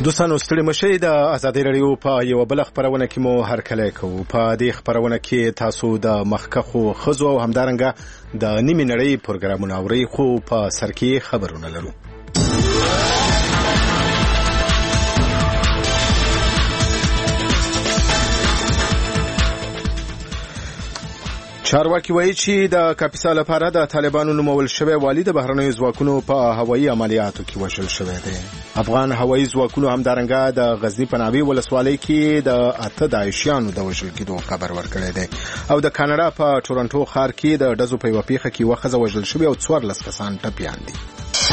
دوستانو ستړي مشئ د ازادي رادیو په یو بل خبرونه کې مو هرکلی کوو. په دې خبرونه کې تاسو د مخکخو خزو او همدارنګه د نیمې نړۍ پروګرامونه اورئ، خو په سر کې خبرونه لرو. چارواکي وایي چې د کاپیسا لپاره د طالبانو نومول شوی والي د بهرنیو ځواکونو په هوایي عملیاتو کې وژل شوی دی. افغان هوایي ځواکونو همدارنګه د غزنی په ناوې ولسوالۍ کې د 8 داعشیانو د وژل کېدو خبر ورکړی دی. او د کاناډا په ټورنټو ښار کې د ډزو په یوه پیښه کې یوه ښځه وژل شوې او 14 کسان ټپیان دي.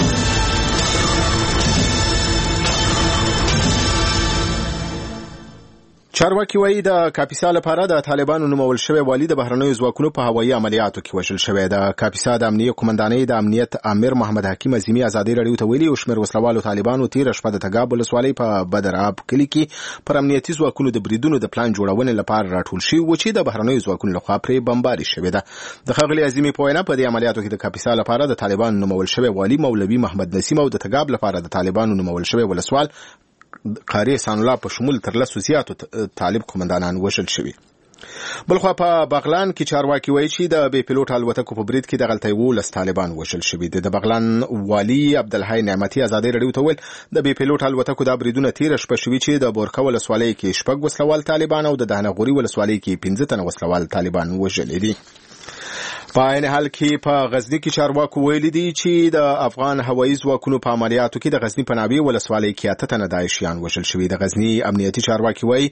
چارواکي وایي د کاپیسا لپاره د طالبانو نومول شوی والي د بهرنیو ځواکونو په هوایي عملیاتو کې وژل شوی. د کاپیسا د امنیه قومندانۍ د امنیت امیر محمد حکیم عظیمی ازادي رادیو ته ویلي او شمېر وسلوالو طالبانو تېره شپه د تګاب ولسوالۍ په بدراب کلي کې پر امنیتي ځواکونو د بریدونو د پلان جوړونې لپاره راټول شوي و چې د بهرنیو ځواکونو لخوا پرې بمباري شوې ده. د ښاغلي عظیمي په وینا په دې عملیاتو کې د کاپیسا لپاره د طالبانو نومول شوی والي مولوي محمد نسیم او د تګاب لپاره د طالبانو نومول شوی ولسوال قاری احسان الله په شمول تر 10 زیاتو طالب قومندانان وژل شوي. بلخوا په بغلان کې چارواکي وایي چې د بې پیلوټ الوتکو په برید کې د غلطۍ 12 طالبان وژل شوي دي. د بغلان والي عبدالحی نعمتي ازادي رادیو ته ویل د بې پیلوټ الوتکو د بریدونه تیره شپه شوي چې د بورکه ولسوالۍ کې 6 وسلوال طالبان او د دهنغوري ولسوالۍ کې 15 تنه وسلوال طالبان وژل دي. په عین حال کې په غزنی کې چارواکو ویلي دي چې د افغان هوایي ځواکونو په عملیاتو کې د غزنی په ناوې ولسوالۍ کې 8 تنه داعشیان وژل شوي. د غزنی امنیتي چارواکي وایي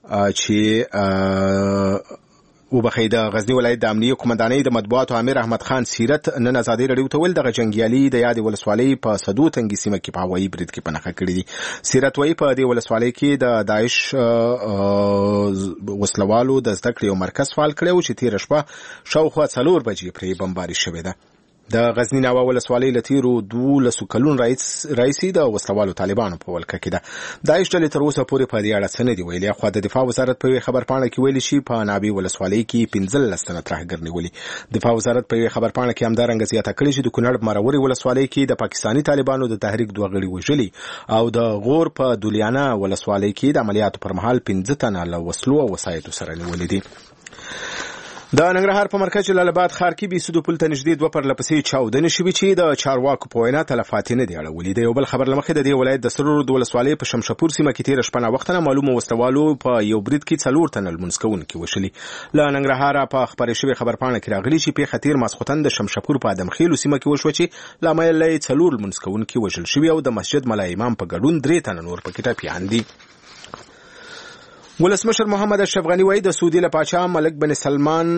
چې وبخې د غزنی ولایت د امنیه قومندانۍ د مطبوعاتو امیر احمد خان سیرت نن ازادي رادیو ته ویل دغه جنگیالي د یاد ولسوالۍ په صدو تنګي سیمه کې په هوایي برید کې پنهخه کړی دي. سیرت وایي په دې ولسوالۍ کې د داعش وسلوالو د زده کړې یو مرکز فعال کړی و چې تېره شپه شاوخوا 4 بجې پرې بمباري شوې ده. د غزنی ناوه ولسوالۍ له تیرو 12 کلونو راهیسې د وسلوالو طالبانو په ولکه کې ده. داعش ډلې تر اوسه پورې په دې اړه څه نه دي ویلي. خو د دفاع وزارت په یوې خبرپاڼه کې ویلي چې په ناوې ولسوالۍ کې 15 تنه ترهګر نیولي. دفاع وزارت په یوې خبرپاڼه کې همدارنګه زیاته کړې چې د کونړ مروري ولسوالۍ کې د پاکستاني طالبانو د تحریک 2 غړي وژلي او د غور په دولیانه ولسوالۍ کې د عملیاتو پر مهال 15 تنه له وسلو او وسایطو سره نیولي دي. د ننګرهار په مرکز جلال آباد ښار کې بیسودو پل ته نږدې 2 پرلپسې چاودنې شوې چې د چارواکو په وینا تلفات نه دي اړولي. د یو بل خبر له مخې د دې ولایت د سرور د ولسوالۍ په شمشاپور سیمه کې تېره شپه ناوخته معلومه وسلوالو په یو برید کې 4 تنه لمونځ کوونکي وشلي. له ننګرهاره په خبرې شوې خبرپاڼه کې راغلي چې پیښه تېر ماسخوتن د شمشاپور په ادمخیلو سیمه کې وشوه چې لامل یې 4 لمونځ کوونکي وژل شوي او د مسجد ملا امام په ګډون 3 تنه نور پکې ټپیان دي. ولسمشر محمد اشرف غنی وایي د سعودي له پاچا ملک بن سلمان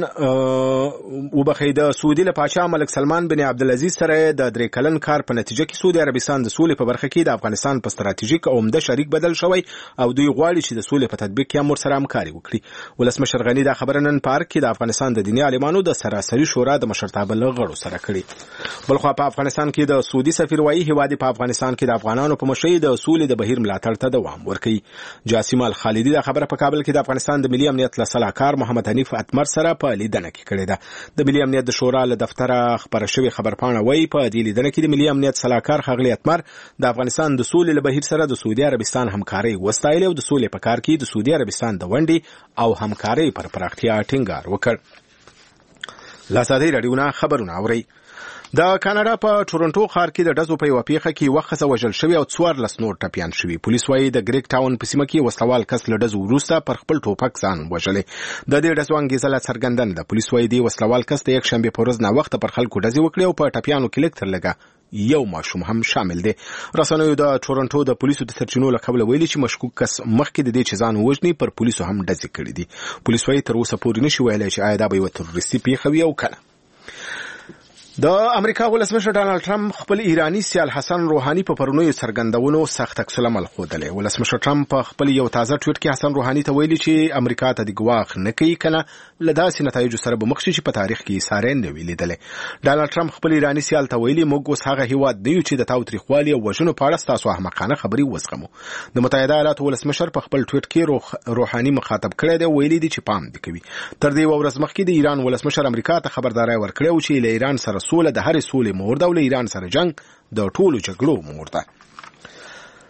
د سعودي له پاچا ملک سلمان بن عبدالعزیز سره د 3 کلن کار په نتیجه کې سعودي عربستان د سولې په برخه کې د افغانستان په ستراتیژیک او عمده شریک بدل شوی او دوی غواړي چې د سولې په تطبیق کې هم ورسره همکاري وکړي. ولسمشر غنی دا خبره نن پارک کې د افغانستان د دیني عالمانو د سراسري شورا د مشرتابه له غړو سره کړي. بلخوا په افغانستان کې د سعودي سفیر وایي هیواد په افغانستان کې د افغانانو په مشرۍ د سولې د بهیر ملاتړ ته دوام ورکوي. جاسم الخالدي دا خبره په کابل کې د افغانستان د ملي امنیت له سلاکار محمد حنیف اتمر سره په لیدنه کې کړې ده. د ملي امنیت د شورا له دفتره خبره شوې خبرپاڼه وایي په دې لیدنه کې د ملي امنیت سلاکار ښاغلي اتمر د افغانستان د سولې له بهیر سره د سعودي عربستان همکاري وستایله او د سولې په کار کې د سعودي عربستان د ونډې او همکاري پر پراختیا ټینګار وکړ. ازادي رادیو نه خبرونه اوري. د کاناډا په ټورنټو ښار کې د ډزو په یوه پیښه کې یوه ښځه وژل شوې او 14 نور ټپیان شوي. پولیس وایي د ګریک ټاون په سیمه کې وسلوال کس له ډزو وروسته پر خپل ټوپک ځان وژلی. د دې ډزو انګیزه لا څرګنده نه ده. پولیس وایي دې وسلوال کس د یکشنبې په ورځ ناوخته پر خلکو ډزې وکړې او په ټپیانو کې لږ تر لږه یو ماشوم هم شامل دی. رسنیو د ټورنټو د پولیسو د سرچینو له قبله ویلي چې مشکوک کس مخکې د دې چې ځان ووژني پر پولیسو هم ډزې کړې دي. پولیس وایي تر اوسه پورې نشي ویلی چې آیا دا به یوه تروریستي پیښه وي او کنه. د امریکا ولسمشر ډانلډ ټرمپ خپل ایرانی سیال حسن روحانی په پرونیو څرګندونو سخت عکس العمل ښودلی. ولسمشر ټرمپ په خپل یو تازه ټویټ کې حسن روحانی ته ویلي چې امریکا ته د ګواښ نه کوي کنه له داسې نتایجو سره به مخ شي چې په تاریخ کې ساری نه وي لیدلی. ډانلډ ټرمپ خپل ایرانی سیال ته ویلي موږ اوس هغه هیواد نه یو چې د تاوتریخوالي او وژنو په اړه ستاسو احمقانه خبرې وزغمو. د متحده ایالاتو ولسمشر په خپل ټویټ کې روحانی مخاطب کړی دی، ویلي دی چې پام دې کوي. تر دې ورځ مخکې د ایران ولسمشر امریکا ته خبرداری ورکړی و چې له ایران سره سوله د هرې سولې مور ده او له ایران سره جنگ د ټولو جګړو مور ده.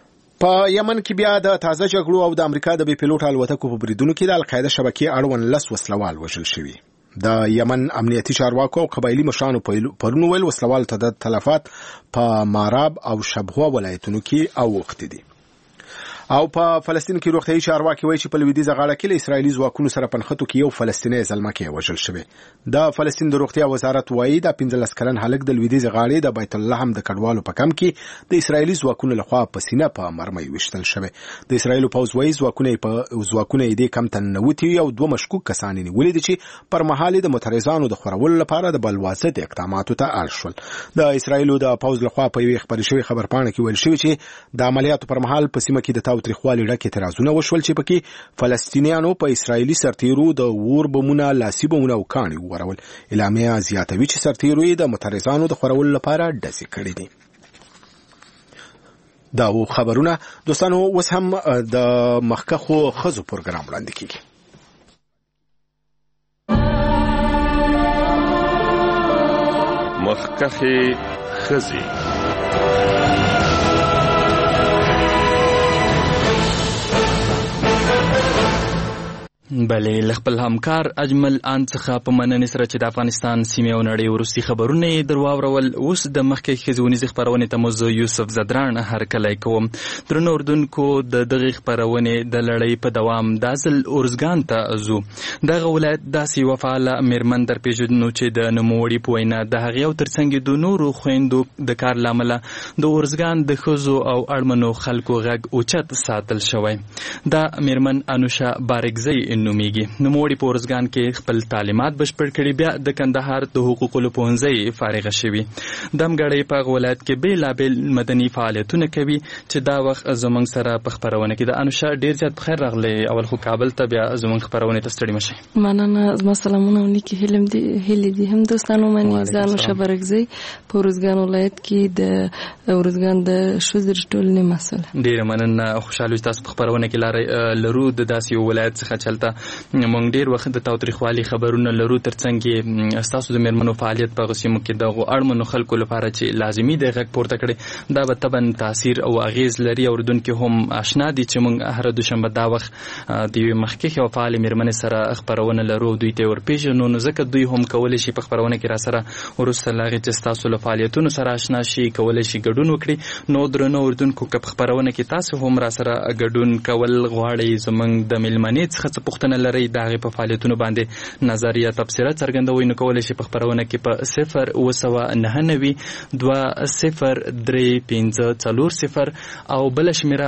په یمن کې بیا د تازه جګړو او د امریکا د بي پيلوټ الوتکو په بریدونو کې د القاعده شبکې اړوند 10 وسلوال وژل شوي. د یمن امنیتي چارواکو او قبایلی مشرانو پرون ویل وسلوال ته د تلفات په ماراب او شبوه ولایتونو کې اوښتي دي. او په فلسطین کې روغتیايي چارواکي وایي چې په لویدیځه غاړه کې له اسرایلی ځواکونو سره پنځخته کې یو فلسطینی زلمکه وژل شوی. د فلسطین د روغتیا وزارت وایي د 15 کلن هلک د لویدیځه غاړې د بیت اللحم د کډوالو په کم کې د اسرایلی ځواکونو لخوا په سینه په مرمۍ وشتل شوی. د اسرایل پوځ وایي ځواکونه دې کم تنوتی او دوه مشکوک کسان نیولې دي چې پر مهال د مترزانو د خورولو لپاره د بلوازه د اقداماتو ته اړ شول. د اسرایل د پوځ لخوا په یوه خبري شوی خبرپاڼه کې ویل شوی چې د عملیاتو پر مهال په سیمه کې د تاوتریخوالي ډک اعتراضونه وشول چې پکې فلسطینیانو په اسرایلی سرتیرو د اور بمونه لاسي بمونه او کاڼي ورول. اعلامیه زیاتوي چې سرتیرو د مترزانو د خورولو لپاره ډزې کړې دي. دا خبرونه دوستانو اوس هم د مخکخو خزو پروګرام وړاندې کیږي. مخکخي خزي بله لخپل همکار اجمل ان څخه په مننې سره چې د افغانستان سیمه او نړۍ وروستي خبرونه درواورول. اوس د مخکې خزونیز خبرونه ته موضوع یوسف زدران هرکلی کوم. درنو اردوونکو د دغه خبرونه د لړۍ په دوام د ازل اورزګان ته ازو. دغه ولایت داسې وفاله میرمن در پیژنو چې د نوموړي په وینا د هغې او ترڅنګ د نورو خویندو د کار لامل د اورزګان د ښځو او اړمنو خلکو غږ اوچت ساتل شوی. دا میرمن انوشا بارګزی نومیږي. نوموړي په اورزګان کې خپل تعلیمات بشپړ کړي، بیا د کندهار د حقوقو پوهنځي فارغه شوي. دمګړی په ولایت کې بیلابیل مدني فعالیتونه کوي چې دا وخت زمونږ سره په خبرونه کې د انوشا ډیر زیات بخیر راغلی. اول خو کابل ته، بیا زمونږ خبرونه ته ستړي مشي. مننه. زما سلامونه ونیکي هیلې دي هم دوستانو مني. زه انوشا برګزی په اورزګان ولایت کې د اورزګان د ښځو ټولنې مسؤل. ډیر مننه. خوشاله تاسو په خبرونه کې لرو د داسې ولایت څخه چلته مونږ ډیر وخت د تاوتریخوالي خبرونه لرو، ترڅنګ تاسو د میرمنو فعالیت په غوښمو کې د اړمنو خلکو لپاره چې لازمي دی غږ پورته کړي، دا به طبعا تاثیر او اغیز لري. اوردونکو هم آشنا دي چې مونږ هر دوشنبه دا وخت د مخکې او فعال میرمنې سره خبرونه لرو، دوی ته ورپېژنو، نو ځکه دوی هم کولای شي په خبرونه کې را سره ورسره لاغې چې تاسو له فعالیتونو سره آشنا شي، کولای شي ګډون وکړي. نو درنو اوردونکو په خبرونه کې تاسو هم را سره ګډون کول غواړئ، زمونږ د میلمنې څخه پوښتنه لري د هغې په فعالیتونو باندې نظریه تبصره څرګندوئ، نو کولی شي په خبرونه کې په 0 2 او بل شمیره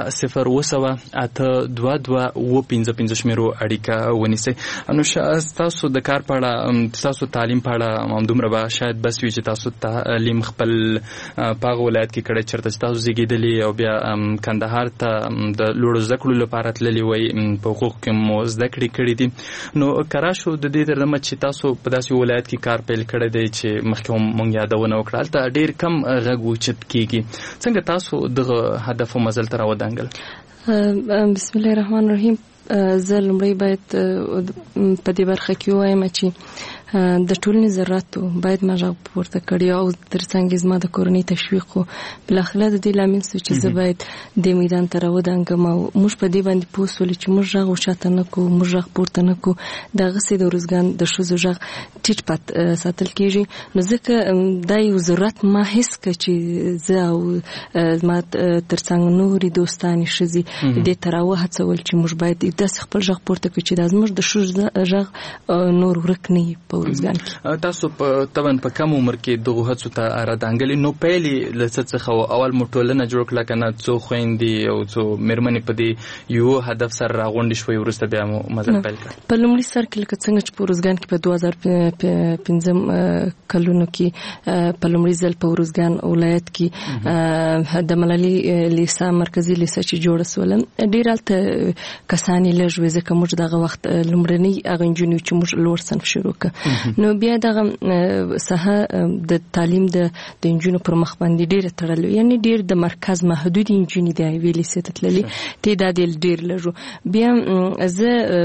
0 شمیرو اړیکه ونیسئ. انوشا تاسو د کار په اړه، تاسو تعلیم په اړه همدومره به شاید بس وي چې تاسو تعلیم خپل په هغه ولایت کې کړی چېرته چې تاسو زیږېدلي او بیا کندهار ته د لوړو زده کړو لپاره تللي وئ، په حقوقو کې مو زده کړې دي. نو کرا شو د دې ترڅنګ چې تاسو په داسې ولایت کې کار پیل کړی دی چې مخکې هم مونږ یادونه وکړه، هلته ډېر کم غږ اوچت کېږي. څنګه تاسو دغه هدف او منزل ته راودانګل؟ بسم الله الرحمن الرحیم. زه لومړی باید په دې برخه کې ووایم چې د ټولنې ذراتو باید ما غږ پورته کړی او ترڅنګ زما د کورنۍ تشویق خو بالاخره د دې لامل شو چې زه باید د میدان ته راودانګم او موږ په دې باندې پوه شولو چې موږ غږ اوچاته نه کړو، موږ غږ پورته نه کړو، دغسې د اورزګان د ښځو غږ ټیټ پات ساتل کېږي. نو ځکه دا یو ضرورت ما حس کړ چې زه او زما ترڅنګ نورې دوستانې ښځې دې ته راوهڅول چې موږ باید داسې خپل غږ پورته کړو چې دا زموږ د ښځو غږ نور ورک نه وي په اورزګان کې. تاسو په طبعا په کم عمر کې دغه هڅو ته راودانګلې، نو پیلې له څه څخه اول مو ټولنه جوړ کړه که نه څو خویندې او څو میرمنې په دې یو هدف سره راغونډې شوې، وروسته بیا مو مزل پیل کړ؟ په لومړي سر کې لکه څنګه چې په اورزګان کې په 2015 کلونو کې په لومړي ځل په اورزګان ولایت کې د ملالي لیسا مرکزي لیسا چې جوړه سوله، ډېر هلته کسان یې لږ وې ځکه موږ دغه وخت لومړنۍ هغه نجونې چې موږ لوړ صنف شروع کړ. نو بیا دغه ساحه د تعلیم د نجونو پر مخ باندې ډېره تړلې، یعنې ډېر د مرکز محدود نجونې د یوې لیسې ته تللې، تعداد یې ډېر لږ. بیا زه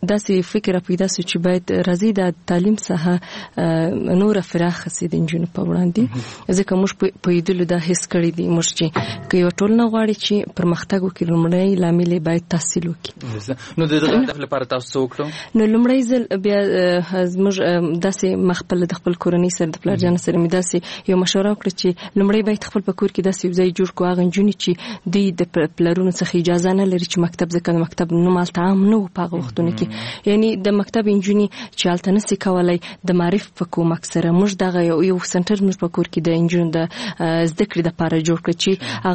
داسې فکر پیدا سو چې باید راځي د تعلیم څخه نور فراخ سي د انجونو په وړاندې ځکه موږ په یدلو دا حس کړی دی موږ چې که یو ټولنه غواړي چې پرمختګ وکړي لومړی لامل باید تحصیل وکړي. نو د دغه هدف لپاره تاسو وکړو نو لومړی ځل بیا موږ داسې مخبل د خپل کورنۍ سره د پلار جان سره مې داسې یو مشوره وکړه چې لومړی باید خپل په کور کې داسې یو ځای جوړ کړو هغه نجونې چې دوی د پلارونو څخه اجازه نه لري چې مکتب ځکه د مکتب نوم هلته عام نه و په هغه وختونو کې یعنی د مکتب نجونې چې هلته نسي کولی د معرف په کومک سره موږ دغه یو سنټر موږ په کور کې د نجونو د زده کړې دپاره جوړ کړ چې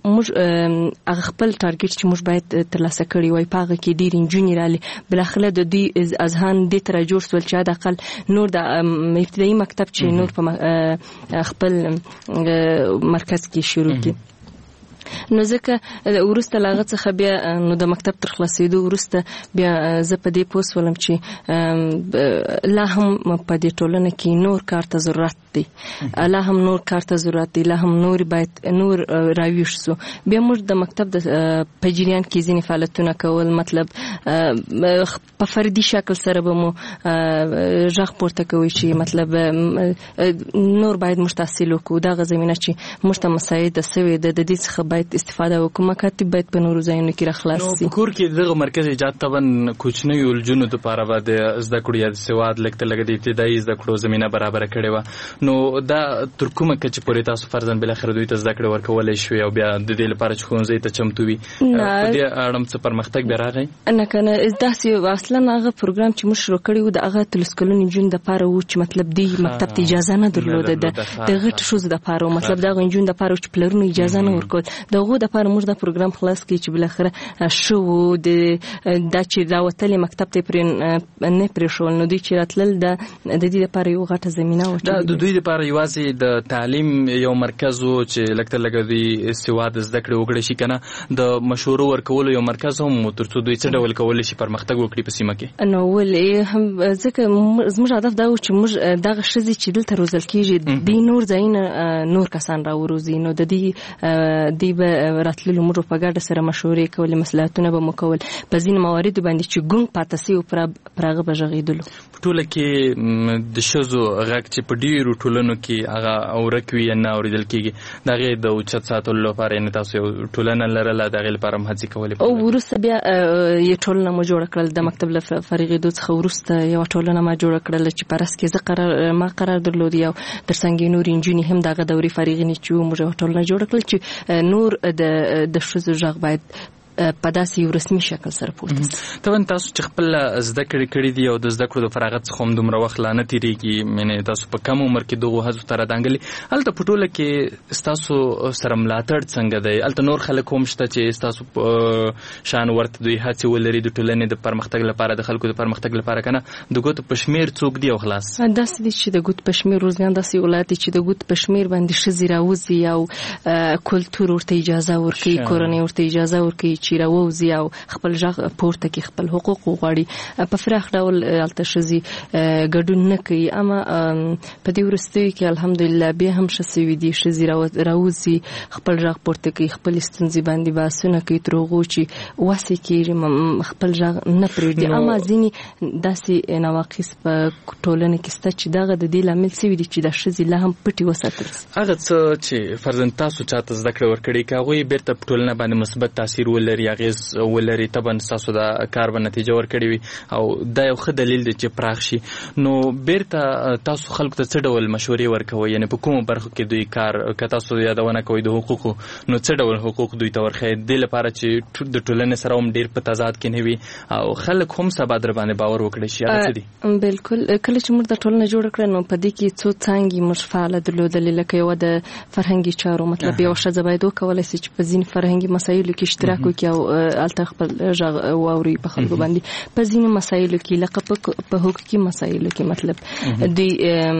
هغه خپل ټارګټ چې موږ باید ترلاسه کړی وای په هغه کې ډېرې نجونې رالې بالاخره د دوی اذهان دې ته راجوړ شول چې حداقل نور د ابتدایي مکتب چې نور په خپل مرکز کې شروع کی. نو ځکه وروسته لاغه څخه بیا نو د مکتب تر خلاصېدو وروسته بیا زه په دې پوه شولم چې لا هم په دې ټولنه کې نور کار ته ضرورت دی لا هم نور کار ته ضرورت دی لا هم نور باید نور راویښ سو. بیا موږ د مکتب د په جریان کې ځینې فعالیتونه کول مطلب په فردي شکل سره به مو غږ پورته کوي چې مطلب نور باید موږ تحصیل وکړو دغه زمینه چې موږ ته مساعده سوې ده د دې څخه باید استفاده وکړو مکاتب باید په نورو ځایونو کې راخلاص شي. نو په کور کې دغه مرکز ایجاد طبعا کوچنیو الجونو لپاره به د زده کړو یا د سواد لږ د ابتدایي زده کړو زمینه برابر کړې وه نو دا تر کومه کچې پورې تاسو فرضاً بالاخره دوی ته زده کړې ورکولی شوې او بیا د دې لپاره چې ښوونځي ته چمتو وي په دې اړه څه پرمختګ بیا راغی؟ نه کنه داسې اصلا هغه پروګرام چې موږ شروع کړی و د هغه 13 کلونو نجونو دپاره و چې مطلب دوی مکتب ته اجازه نه درلوده د غټو ښځو دپاره مطلب دغه نجونو دپاره چې پلرونو اجازه نه ورکول دغه دپاره موږ دا پروګرام خلاص کړي چې بالاخره شو دا چې راوتلې مکتب ته پرې نه پرېښول نو دوی چې راتلل د دې دپاره یو غټه زمینه وه د دوی دپاره یوازې د تعلیم یو مرکز و چې لږ تر لږه دوی سواد زده کړې وکړی شي که نه د مشورو ورکولو یو مرکز هم و تر څو دوی څه ډول کولی شي پرمختګ وکړي په سیمه کې؟ نو ولې ځکه زموږ هدف دا و چې موږ دغه ښځې چې دلته روزل کېږي دوی نور ځایونه نور کسان راوروزي نو د دوی به راتللو موږ په ګډه سره مشورې کولې مصلحتونه به مو کول په ځینې مواردو باندې چې ګونګ پاته سوي پر هغه به غږېدلو. په ټوله کې د ښځو غږ چې په ډېرو ټولنو کې هغه ورک وي یا نه اورېدل کېږي د هغې د اوچت ساتلو لپاره یعنې تاسو یو ټولنه لرله د هغې لپاره هم هڅې کولې؟ او وروسته بیا یو ټولنه مو جوړه کړل د مکتب له فارغېدو څخه وروسته یوه ټولنه ما جوړه کړله چې په رس کې ما قرار درلود او تر څنګ یې نورې نجونې هم دغه دورې فارغینې چې وو موږ یوه ټولنه جوړه کړل چې نور د ښځو غږ باید په داسې یو رسمي شکل سره پورته شي. طبعا تاسو چې خپل زده کړې دي او د زده کړو د فراغت څخه هم دومره وخت لا نه تېرېږي یعنې تاسو په کم عمر کې دغو هڅو ته رادانګلې هلته په ټوله کې ستاسو سره ملاتړ څنګه دی؟ هلته نور خلک هم شته چې ستاسو په شان ورته دوی هڅې ولري د ټولنې د پرمختګ لپاره د خلکو د پرمختګ لپاره که نه د ګوتو په شمېر څوک دي او خلاص؟ داسې دي چې د ګوتو په شمېر روزګان داسې ولایت دی چې د ګوتو په شمېر باندې ښځې راوځي او کلتور ورته اجازه ورکوي کورنۍ ورته اجازه ورکوي چې راووځي او خپل غږ پورته کې خپل حقوق وغواړي په فراخ ډول هلته ښځې ګډون نه کوي اما په دې وروستیو کې الحمدلله بیا هم ښه سوي دي ښځې راوځي خپل غږ پورته کوي خپل ستونزې باندې بحثونه کوي تر هغو چې وسې کېږي خپل غږ نه پرېږدي اما ځینې داسې نواقص په ټولنه کې شته چې دغه د دې لامل سوي دي چې د ښځې لا هم پټې وساتل سي. هغه څه چې فرضاً تاسو چاته زده کړه ورکړې که هغوی بېرته په ټولنه باندې مثبت تاثیر ولري اغېز ولري طبعا ستاسو د کار به نتیجه ورکړې وي او دا یو ښه دلیل دی چې پراخ شي نو بیرته تاسو خلکو ته څه ډول مشورې ورکوئ یعنې په کومو برخو کې دوی کار که تاسو یادونه کوئ د حقوقو نو څه ډول حقوق دوی ته ورښیئ دې لپاره چې د ټولنې سره هم ډېر په تضاد کې نه وي او خلک هم سبا در باندې باور وکړي شي هغه څه دي؟ بالکل کله چې موږ د ټولنه جوړه کړه نو په دې کې څو څانګې موږ فعاله درلودلې لکه یوه د فرهنګي چارو مطلب یوه ښځه باید وکولی سي چې په ځینې فرهنګي مسایلو کې اشتراک وکړي او هلته خپل غږ واوري په خلکو باندې په ځینې مسایلو کې لکه په حقوقي مسایلو کې مطلب دوی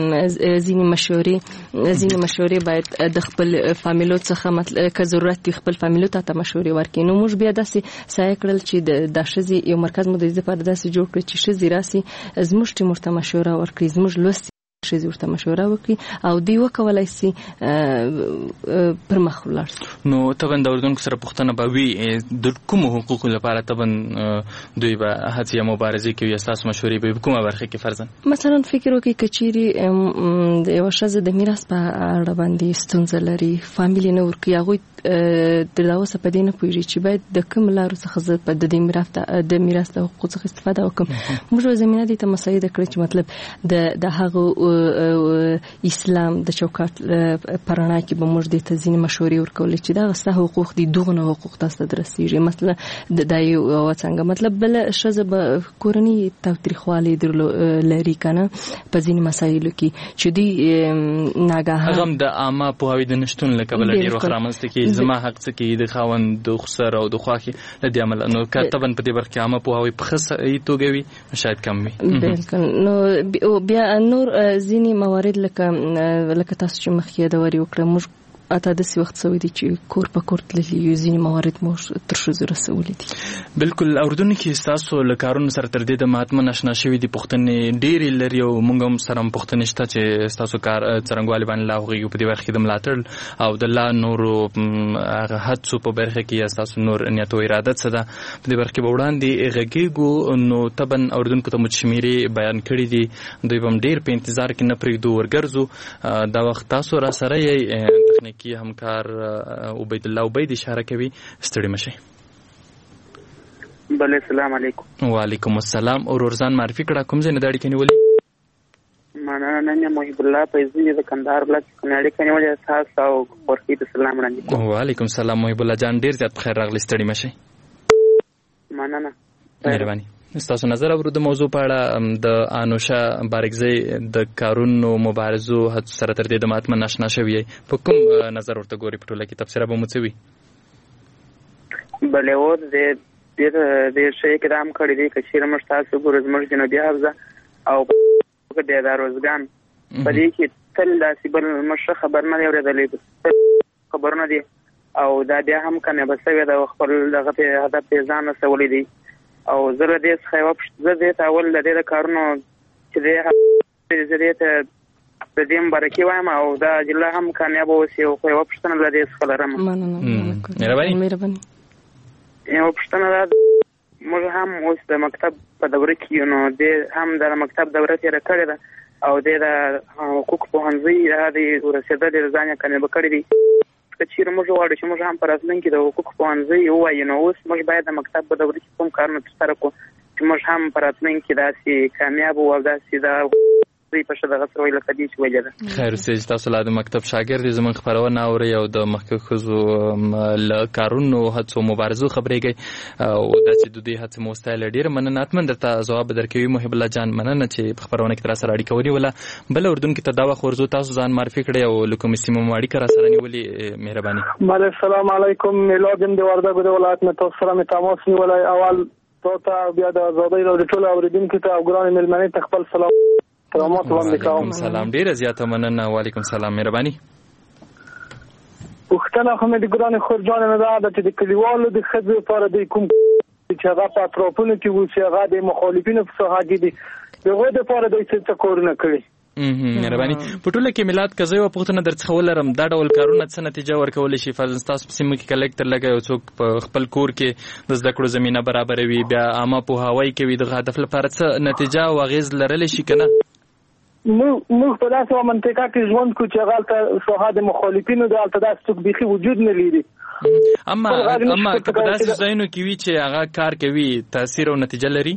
ځینې مشورې باید د خپل فامیلو څخه مطلب که ضرورت وي خپل فامیلو ته مشورې ورکړي نو موږ بیا داسې سعی کړل چې د ښځې یو مرکز مو د دې لپاره داسې جوړ کړو چې ښځې راسي زموږ ټیم ورته مشوره ورکړي زموږ لوستې ښځې ورته مشوره وکړي او دوی وکولای شي پر مخ ولاړ شي. نو طبعا د اردن سره پوښتنه به وي د کومو حقوقو لپاره طبعا دوی به هڅې یا مبارزې کوي، اساس مشورې به کومه برخه کې فرضاً مثلا فکر وکړي که چیرې د یوه ښځه د میراث په اړه باندې ستونزه لري، فامیل نه ورکوي، هغوی تر اوسه په دې نه پوهېږي چې باید د کوم لارو څخه زه په د میراث د حقوقو څخه استفاده وکړم. موږ زمینه دې ته مساعده کړې چې مطلب د هغه اسلام د چوکاټ په رڼا کې به موږ دې ته ځینې مشورې ورکولې چې دغه ستا حقوق دي، دغه حقوق تاسو ته درسیږي. مثلا دا یو څنګه مطلب بله ښځه به کورني تاوتریخوالی لري که نه په ځینې مسایلو کې چې دوی ناګهان هغه هم د عامه پوهاوي د نشتون له کبله ډېر وخت رامنځته کېږي. زما حق څه کېږي د خاوند د خسر او د خواښې له دې امله. نو که طبعا په دې برخه کې عامه پوهاوی په ښه صحیح توګه وي شاید کم وي. بلکل. نو بیا نور ځینې موارد لکه تاسو چې مخکې یادواري وکړه، موږ اته داسې وخت سوی دی چې کور په کور تللي یو ځینې موارد مو تر ښځو رسولي دي. بلکل. اردن کې ستاسو له کارونو سره تر دې دمه حتما اشنا شوي دي، پوښتنې ډېرې لري او موږ هم سره هم پوښتنې شته چې ستاسو کار څرنګوالي باندې لا هغوی په دې برخه کې د ملاتړ او د لا نورو هغه هڅو په برخه کې یا ستاسو نور نیت او اراده څه ده په دې برخه کې به وړاندې غږېږو. نو طبعا اردن په تمو شمیرې بیان کړي دي، دوی به هم ډېر په انتظار کې نه پرېږدو ورګرځو. دا وخت تاسو را سره یې تخنیکي همکار عبید الله عبید اشاره کوي، ستړي مشي. بله السلام علیکم. وعلیکم السلام. اورور ځان معرفي کړه، کوم ځای نه د اړیکې نیولې؟ مننه. نن محب الله فیضي د کندهار ولایت څخه اړیکې نیولې، تاسو او ورکی ته سلام وړاندې کوم. وعلیکم السلام محب الله جان، ډیر زیات بخیر راغلی، ستړي مشي. مننه. مهرباني. ستاسو نظر اورو د موضوع په اړه د انوشا بارګزی د کارونو مبارزو هڅو سره تر دې د ماتمن آشنا شوی، په کوم نظر ورته ګوري؟ په ټوله کې تفسیر به مو څه وي؟ بله و د شی اقدام کړی دی که چیرې موږ تاسو ګورو زموږ جنوبي حوزه او د داروزګان په دې کې تل داسې بل موږ خبر نه دی اورېدلی، خبرونه دي او دا بیا هم کنه به سوی د خپل دغه هدف یې ځان رسولی دی. او زه له دې څخه زه دې ته اول د دې د کارونو چې زه دې ته د دې مبارکي وایم او دا اجله هم کامیابه اوسي. خو یوه پوښتنه له دې څخه لرم. مهرباني. یوه پوښتنه ده، موږ هم اوس د مکتب په دوره کې یو، نو دې هم د مکتب دوره تېره کړې ده او دې د حقوق پوهنځي د ورسېدلې د ځان یې کامیابه کړې دي. که چیرې موږ غواړو چې موږ هم په راتلونکي د حقوق پوهنځي ووایو، نو اوس موږ باید د مکتب په دوره کې کوم کارونه ترسره کړو چې موږ هم په راتلونکي داسې کامیاب او داسې د په ښه دغه سره وایي لکه دې چې ویلې ده. خیر اوسئ چې تاسو لا د مکتب شاګرد یې، زموږ خپرونه اورئ او د مخکې ښځو له کارونو هڅو مبارزو خبرېږئ او داسې د دوی هڅې مو وستایله. ډېره مننه. حتما درته ځواب به درکوي محب الله جان. مننه چې په خپرونه کې راسره اړیکه ونیوله. بله اردن کې تر دا وخت ورځو تاسو ځان معرفي کړئ او له کومې سیمې مو اړیکه راسره نیولې. مهرباني. بله السلام علیکم. میلاد یم د وردګو د ولایت نه تاسو سره مې تماس نیولی. اول تاسو بیا د ازادۍ راډیو ټولو اورېدونکو ته او ګرانې مېلمنې ته خپل سلام وعلیکم سلام. ډیره زیاته مننه. وعلیکم سلام. مهرباني. پوښتنه خو مې د ګرانې خور جانې نه ده چې د کلیوالو د ښځو لپاره د کوم چې هغه په اطرافونو کې اوسي، هغه د مخالفینو په ساحه کې دي، د هغوی دپاره دوی څه کارونه کړي؟ مهرباني. په ټوله کې میلاد که زه یوه پوښتنه درڅخه ولرم، دا ډول کارونه څه نتیجه ورکولی شي؟ فرضاً ستاسو په سیمه کې که لږ تر لږه یو څوک په خپل کور کې د زده کړو زمینه برابروي، بیا عامه پوهاوی کوي، دغه هدف لپاره څه نتیجه او اغېز لرلی شي که نه؟ موږ په داسې منطقه کې ژوند کوو چې هغه ساحه د مخالفینو د هلته داسې څوک بیخي وجود نه لري. اما که په داسې ځایونو کې وي چې هغه کار کوي، تاثیر او نتیجه لري؟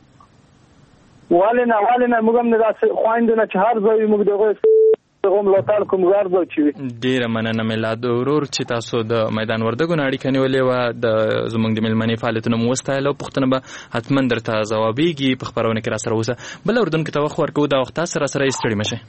ولې نه موږ هم نه داسې خویندو نه چې هر ځای موږ د هغوی ملاتړ کوم هر ځای چې وي. ډېره مننه میلاد ورور چې تاسو د میدان وردګو نه اړیکه نیولې وه. زموږ د مېلمنې فعالیتونه مو وستایل او پوښتنه به حتما درته ځوابېږي. په خپرونه کې راسره اوسه. بله اردن کې ته وخت ورکوو، دا وخت تاسو راسره یې ستړي مه شئ.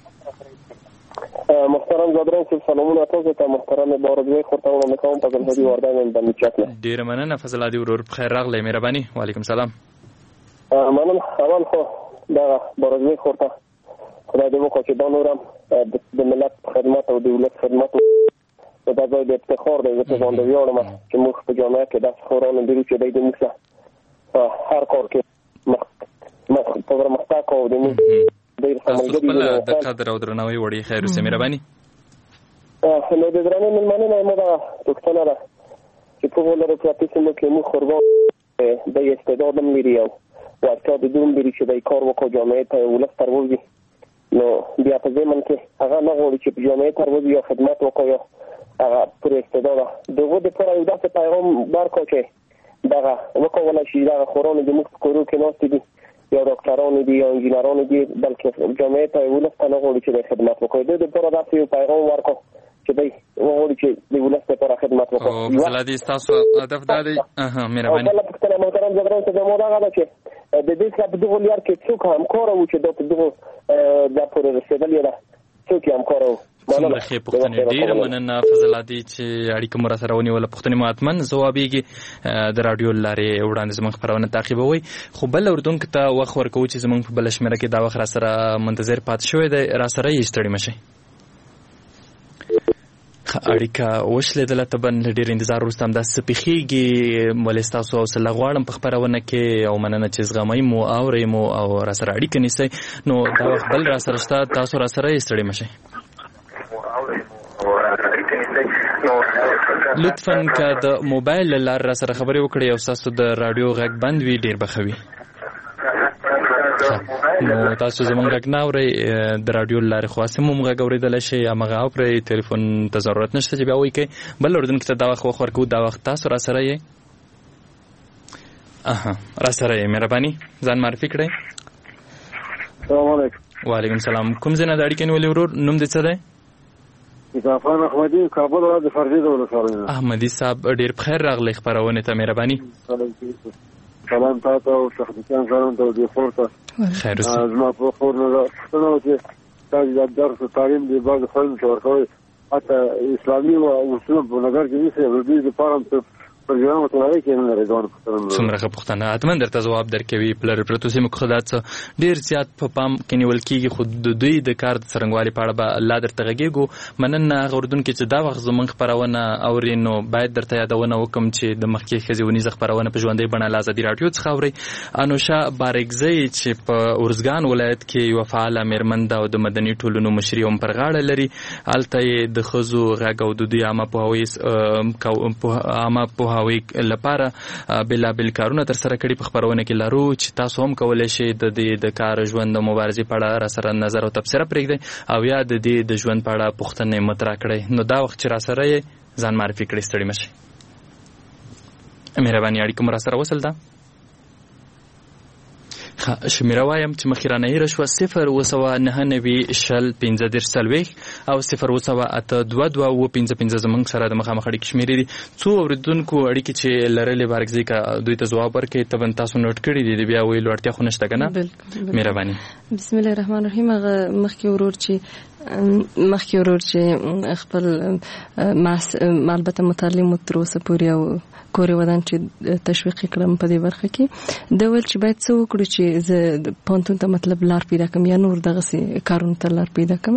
محترم زادران صاحب سلامونه تاسو ته. محترم بارګزی خورته وړاندې کوم په ګلهدي وردګ باندې چاکله. ډېره مننه فضل عادي ورور، په خیر راغلی. مهرباني. وعلیکم سلام. مننه. اول خو دا بارګزی خورته خدای دې وکړي چې دا نور هم د ملت خدمت او د ولس خدمت دا ځای د افتخار دی. زه په ځان ویاړم چې موږ په جامعه کې داسې خورانو لرو چې دی د موږ هر کار کې پرمختګ او د موږ ډېر سملګري خپل د قدر او درناوي وړي خیر اوسه مهرباني. نو د درنه ملمنه نه مو دا پښتنه ده چې په ولر پراتې سم کې مو خوربو د استعداد لري او ورته د دوم لري چې د کار وکړو جامعه ته ولست تروږي. نو بیا په ځمن کې هغه نه غوړي چې جامعه تروږي او خدمت وکړي هغه پر استعداد دغه د پر یو داسې پیغام ورکړي چې دغه وکول شي دغه خورونه د موږ کورو کې نوستي دي یا ډاکټرانو دي یا انجینرانو دي بلکې جامعه ته ولست نه غوړي چې خدمت وکړي د پر داسې یو پیغام ورکړي چې دوی وغواړي چې د ولست لپاره خدمت وکړي. او مثلا دې تاسو هدف دا دی مهرباني. او بل پښتنه محترم جګړه ته زموږ دا غواړي چې د دې څخه په دغه لار کې څوک همکار وو چې د دغه د پوره رسیدلې ده څوک همکار وو. څومره ښه پوښتنه ډیره مننه فضل عادي چې اړیکه مو سره ونیول. پوښتنه ماتمن ځوابيږي د رادیو لارې وړاندې زموږ خبرونه تعقیبوي. خو بل اردوونکو ته وخت ورکوي چې زموږ په بل شمیره کې دا وخت را سره منتظر پات شوی دی را سره یې ستړي مشي. اړیکه وشلېدل ته بن ډېر انتظار وروسته هم دا سپیخيږي ولې تاسو او سره غواړم په خبرونه کې او مننه چې زغمای مو اورې مو او را سره اړیکه نیسئ. نو دا وخت بل را سره شته تاسو را سره یې ستړي مشي. لطفاً که د موبایل لار را سره خبرې وکړئ او تاسو د رادیو غږ بند وي ډېر بخوي. نو تاسو زمونږ غږ نه اورئ د رادیو لارې خاصه مو غږ اورېدلی شئ همغه اورئ ټلیفون ته ضرورت نشته چې بیا وایي کوئ. بل اردوونکي ته دا وخت ورکوو دا وخت تاسو را سره یې را سره یې مهرباني ځان معرفي کړئ. السلام علیکم. وعلیکم السلام. کوم ځای نه د اړیکې نیولې ورور نوم دې څه دی؟ اضافان احمدي کابل ولایت فرضي ولسوالۍ. احمدي صاحب ډېر بخیر راغلی خپرونې ته مهرباني. سلام تاسو او شخصیتان سلام ته دی خورته خیر اوسه. زما په خور نه څنګه چې تاسو د درس تعلیم دی بعض خلک ورکوي حتی اسلامي او اصول په نظر کې نیسي د دې لپاره پروګرام ته کې نه لري ځان څومره پوښتنه اتمن درته ځواب درکوي. پلر پروتو سیمه خدات ډیر زیات په پام کې نیول کیږي خود د دوی د کار څرنګوالي په اړه به الله درته غږیږو. مننه غوردون کې چې دا وخت زمونږ خبرونه اورینو باید درته یادونه وکم چې د مخکې خزيونی خبرونه په ژوندۍ بڼه لازم دی رادیو څخه اوري. انوشا بارګزی چې په اورزګان ولایت کې یو فعال میرمن او د مدني ټولنو مشري هم پر غاړه لري. الته د خزو غږ او د دوی عامه په هوی لپاره بلا بل کارونه تر سره کړي په خبرونه کې لارو چې تاسو هم کولای شئ د دې د کار ژوند د مبارزې په اړه را سره نظر او تبصره پرېږدئ او یا د دې د ژوند په اړه پوښتنې مطرح کړئ. نو دا وخت چې را سره یې ځان معرفي کړئ ستړي مشئ. مهرباني اړیکه مو را سره وصل ده. شمیره وایم چې مخیرانه هیره شوه 029901530 او 02822 زمونږ سره د مخامخ اړیکې شمیرې دي. څو اورېدونکو اړیکې چې لرلې بارګزی کا دوی ته ځواب ورکړي ته تاسو نوٹ کړي دي بیا ویلو اړتیا خو نشته که نه؟ مهرباني. بسم الله الرحمن الرحیم. هغه مخکې ورور چې خپل البته متعلم تر اوسه پورې او کوري ودان چې تشویق کړم په دې برخه کې د ول چې باید څه وکړو چې زه پونتون ته مطلب لار پیدا کوم یا نور دغه کارونه ته لار پیدا کوم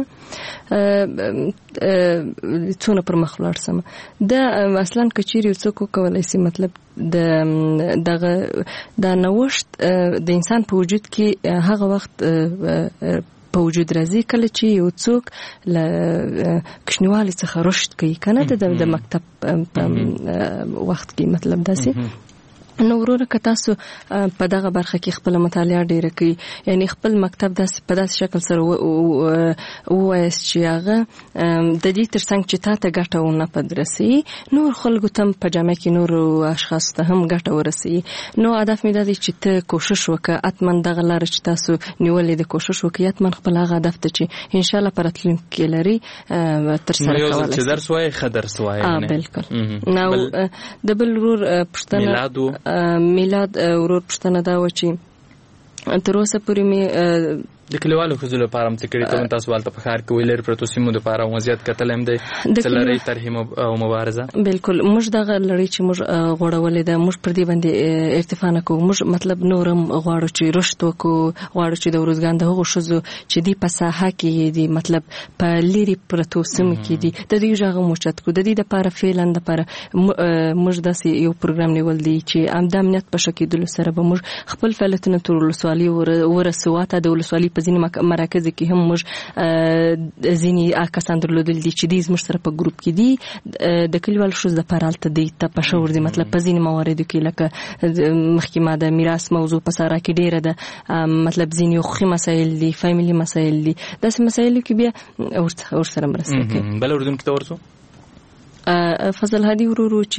څونه پر مخ لاړ سم د اصلا کچيري څوک کولای شي مطلب دغه د نوښت د انسان په وجود کې هغه وخت په وجود راځي کله چې یو څوک له کښنیوالي څخه رشد کوي کنه د مکتب په وخت کې مطلب داسې نو ورور که تاسو په دغه برخه کې خپل مطالعه ډیره کوي یعنی خپل مکتب داسې په داسې شکل سره وایست چې هغه د دې ترڅنګ چې تاسو ګټه ونه پدرسي نور خلکو ته په جامعه کې نور اشخاص ته هم ګټه ورسي. نو هدف مې دا دی چې ته کوشش وکړه اتمن دغه لار چې تاسو نیولې د کوشش وکړئ اتمن خپل هغه هدف ته چې ان شاء الله پرتلونکي لري تر سره کولای شي. درس وای خدرس وای نه بالکل. نو د بل ورور پښتنه میلاد ورور پښتنه دا و چې تر اوسه پورې مې د کلیوالو خزو لپاره هم څکړې ته تاسو والته په خار کې ویلر پروتو سیمو لپاره وضعیت کتل هم دی څلری ترهیم او مبارزه بالکل موږ دغه لړۍ چې موږ غوړولې ده موږ پر دې باندې ارتفاع نه کوو موږ مطلب نورم غواړو چې رشد وکړو غواړو چې د ورزګان د هغو ښځو چې دی په ساحه کې دي مطلب په لری پروتو سیمو کې دي د دې ژغه موچت کو د دې لپاره فعلا لپاره موږ داسې یو پروګرام نیول دی چې امنیت په شکل سره به موږ خپل فعالیتونه تر ولسوالۍ ورسواته د ولسوالۍ په ځینې مراکز کې هم موږ ځینې کسان درلودل دي چې دې زموږ سره په ګروپ کې دي د کلیوالو ښځو دپاره هلته دی ته پشور دي مطلب په ځینې مواردو کې لکه مخکې ما د میراث موضوع په سارا کې ډېره ده مطلب ځینې حقوقي مسایل دي فیملي مسایل دي داسې مسایلو کې بیا ورسره مرسته کوي. بل اردن کې ته ورسو فضل هادي ورورو چې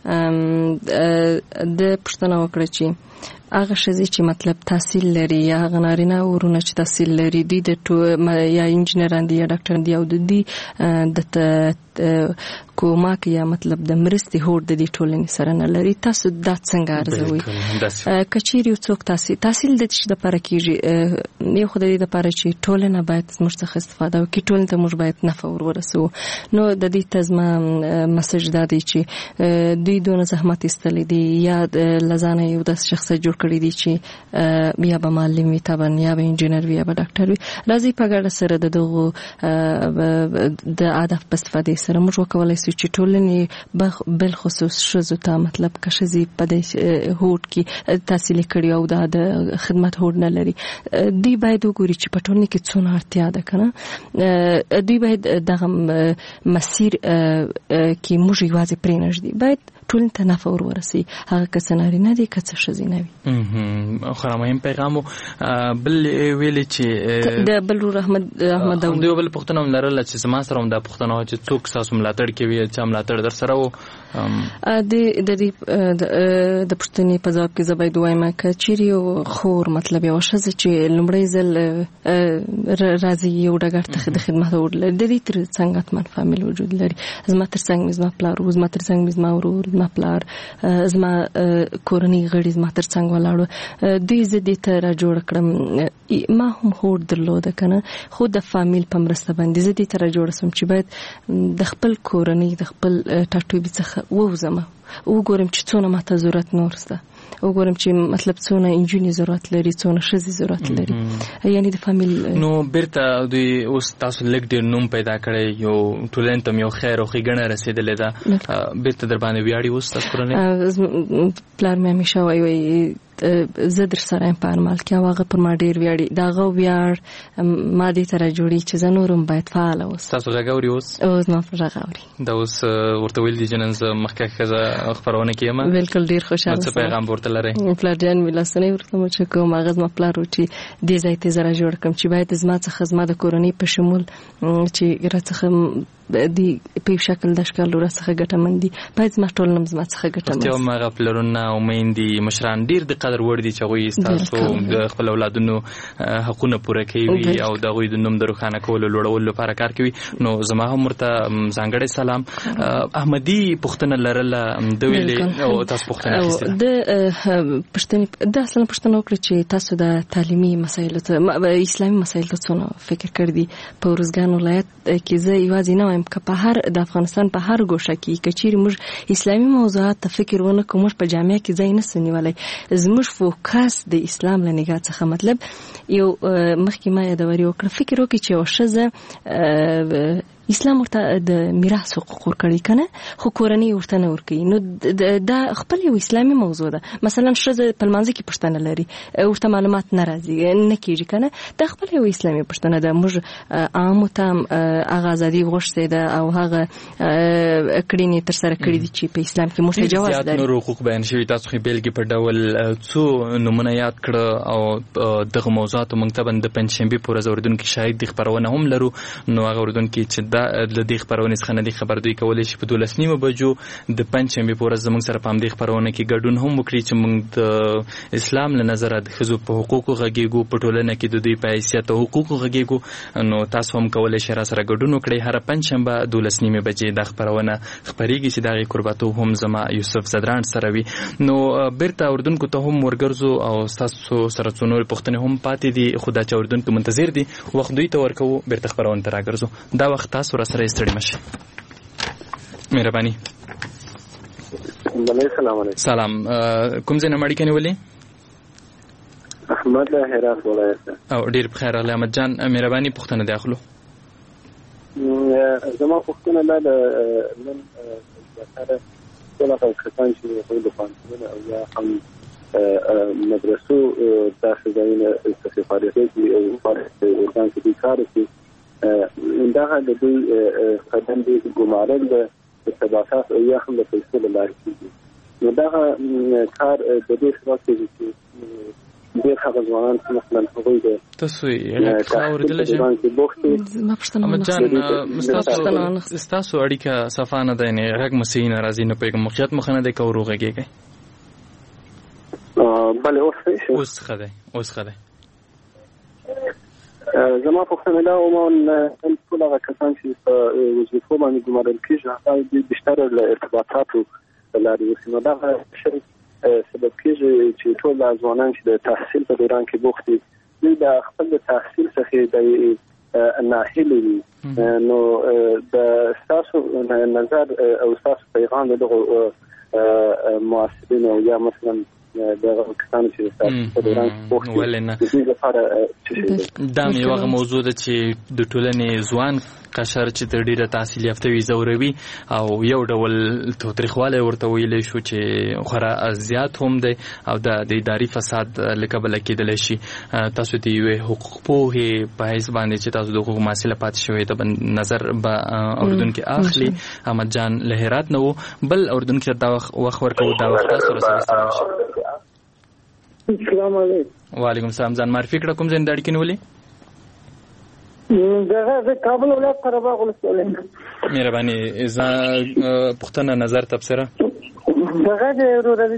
د پوښتنه وکړه چې هغه ښځې چې مطلب تحصیل لري یا هغه نارینه ورونه چې تحصیل لري دوی د یا انجینران دي یا ډاکټران دي او د دوی د کومک یا مطلب د مرستې هوډ د دې ټولنې سره نه لري. تاسو دا څنګه ارزوئ؟ که چیرې یو څوک تحصیل د څه دپاره کېږي؟ یو خو د دې دپاره چې ټولنه باید زموږ څخه استفاده وکړي، ټولنې ته موږ باید نفع ورسوو. نو د دې ته زما مسج دا دی چې دوی دونه زحمت ایستلی دي یا له ځانه یو داسې شخصیت جوړ کړی دي چې یا به معلم وي طبعا یا به انجینر وي یا به ډاکټر وي. راځي په ګډه سره د دغو د هدف په استفادې سره موږ وکولی سو چې ټولنې بالخصوص ښځو ته مطلب که ښځې په دې هوډ کې تحصیل کړي او دا د خدمت هوډ نه لري، دوی باید وګوري چې په ټولنه کې څونه اړتیا ده که نه. دوی باید دغه مسیر کې موږ یوازې پرې نږدي، باید ټولنې ته نفع ورسوي، هغه که څه نارینه دي که څه ښځینه وي. خورا مهم پیغام. بل ویلې چې د بل ورور احمد داود دوی بل پوښتنه هم لرله چې زما سره هم دا پوښتنه وه چې څوک ستاسو ملاتړ کوي، چا ملاتړ در سره و؟ د دې پوښتنې په ځواب کې زه باید ووایم که چیرې یو خور مطلب یوه ښځه چې لومړی ځل راځي یو ډګر ته د خدمت هوډ لري، د دې تر څنګ حتما فامیل وجود لري. زما تر څنګ مې زما پلار و، زما تر څنګ مې زما ورور، زما پلار، زما کورنۍ غړي زما تر څنګ ولاړو. دوی زه دې ته را جوړه کړم، ما هم هوډ درلوده که نه، خو د فامیل په مرسته باندې زه دې ته را جوړه سوم چې باید د خپل کورنۍ د خپل ټاټوبي څخه ووځم، وګورم چې څونه ماته ضرورت نور شته، وګورم چې مطلب څونه انجونې ضرورت لري، څونه ښځې ضرورت لري، یعنی د فامیل. نو بیرته دوی اوس تاسو لږ ډېر نوم پیدا کړی، یو ټولنې ته یو خیر او ښېګڼه رسېدلې ده، بیرته در باندې ویاړي اوس تاسو کورنۍ؟ پلار مې همیشه وایي زه در سره یم په ارمال کې او هغه پر ما ډېر ویاړي. د هغه ویاړ ما دې ته را جوړي چې زه نور هم باید فعاله اوس. تاسو غږ اوري اوس؟ زما غږ اوري. دا اوس ورته ویل دي چې نن زه مخکې ښځه خپرونه کې یم؟ بلکل ډېر خوشحاله څه پیغام ورته لرئ؟ پلار جان مې لاسنۍ ورته مچه کوم، هغه زما پلار و چې دې ځای ته زه را جوړ کړم چې باید زما څخه زما د کورنۍ په شمول چې راڅخه دی په یو شکل د اشکال راڅخه ګټمن دي، باید زما ټولنه زما څخه ګټمن. یو هغه پلرونه او میندې مشران ډېر د قدر وړ دي چې هغوی ستاسو د خپل اولادونو حقونه پوره کوي او د هغوی د نوم د روښانه کولو لوړولو لپاره کار کوي. نو زما هم ورته ځانګړی سلام. احمدي پوښتنه لرله د ویلې او تاسو پوښتنه اخیستې د اصلا پوښتنه وکړه چې تاسو د تعلیمي مسایلو ته اسلامي مسایلو ته څونه فکر کړی دي. په ارزګان ولایت کې زه یوازې نه وایم که په هر د افغانستان په هر ګوشه کې که چیرې موږ اسلامي موضوعات ته فکر ونه کړو، موږ په جامعه کې ځای نسو نیولی. زموږ فوکس د اسلام له نګاه څخه مطلب یو مخکې ما یادوري وکړه، فکر وکړي چې یو ښځه اسلام ورته د میراث حقوق ورکړي کنه، خو کورنۍ ورته نه ورکړي. نو دا خپل یو اسلامي موضوع ده. مثلا ښځه په لمانځه کې پوښتنه لري، ورته معلومات نه راځي نه کېږي کنه، دا خپل یو اسلامي پوښتنه ده. موږ عامو ته هغه ازادي غوښتې ده او هغه کړنې ترسره کړي دي چې په اسلام کې موږ ته جواز لري. نور حقوق بیان شوي، تاسو خو بیلګې په ډول څو نومونه یاد کړه او دغه موضوعاتو موږ ته د پنجشنبې په ورځ اردن کې شاید د خپرونه هم لرو. نو هغه اردن کې چې دا د دې خبرونه څخه نه دي خبر دوی کولای شي په 12:30 بجو د پنځمې په ورځ زموږ سره په دې خبرونه کې ګډون هم وکړي چې موږ د اسلام له نظره د ښځو په حقوقو غږیږو، په ټولنه کې د دوی په حیثیت او حقوقو غږیږو. نو تاسو هم کولای شئ را سره ګډون وکړئ. هر پنځشنبه 12:30 بجې د خبرونه خبريږي چې دغه قرباتو هم زما یوسف زدران سره وي. نو بیرته اردن کو ته هم ورګرځو او تاسو سره څو نور پوښتنې هم پاتې دي، خو دا چې اردن کې منتظر دي وخت دوی ته ورکو بیرته خبرونه ته راګرځو. دا وخت تاسو را سره ستړي مشه. مهرباني. السلام علیکم. سلام. کوم ځای نه مړی کني ولې؟ احمد له هرات ولایت. او ډیر بخیر علي احمد جان، مهرباني پوښتنه دی اخلو. زما پوښتنه ده نن سره ټول کسان چې په دې پانتونه او یا هم مدرسو داسې ځایونه استفاده کوي او ورته کې کار کوي دا د دې قدم دی ګمارل د ثباتات او یا هم د پیسو لپاره کیږي نو دا کار د دې سره چې ډېر هغه ځوانان چې مثلا هغوی د تاسو یې خاوردل شي ما پښتنه تاسو اړیکه صفانه ده نه هغه مسین راځي نه پیغام مخیت مخنه د کوروغهږي بله اوس خده زما په خپل دا ومن ټول هغه کسان چې په وظیفو باندې ګمارل کېږي هغه د بشتر له ارتباطاتو لارې وسیله دا شی سبب کېږي چې ټول ځوانان چې د تحصیل په دوران کې بوخت دي د خپل تحصیل څخه د ناهیلي نو د تاسو نظر او تاسو پیغام دغه مؤثرین او یا مثلا دغه کسان چې په دوران کې بوخت دي دا یو موضوع ده چې د ټولنې ځوان قشر چې تر ډیره تحصیل یافته وي زوروي او یو ډول توتریخواله ورته ویل شو چې خورا زیات هم دی او د اداري فساد لکبل کېدل شي تاسو دی حقوق په پایز باندې چې تاسو د حقوق مسله پات شوې ته نظر به اردن کې اخلي احمد جان لهرات نو بل اردن کې دا وخت ورکو دا وخت سره السلام علیکم وعلیکم السلام ځان معرفي کړه کوم ځای دړ کې نولې دغه کابل ولایت قرهباغ ولسوالۍ مهرباني اذا پښتنه نظر تبصره دغه ضروري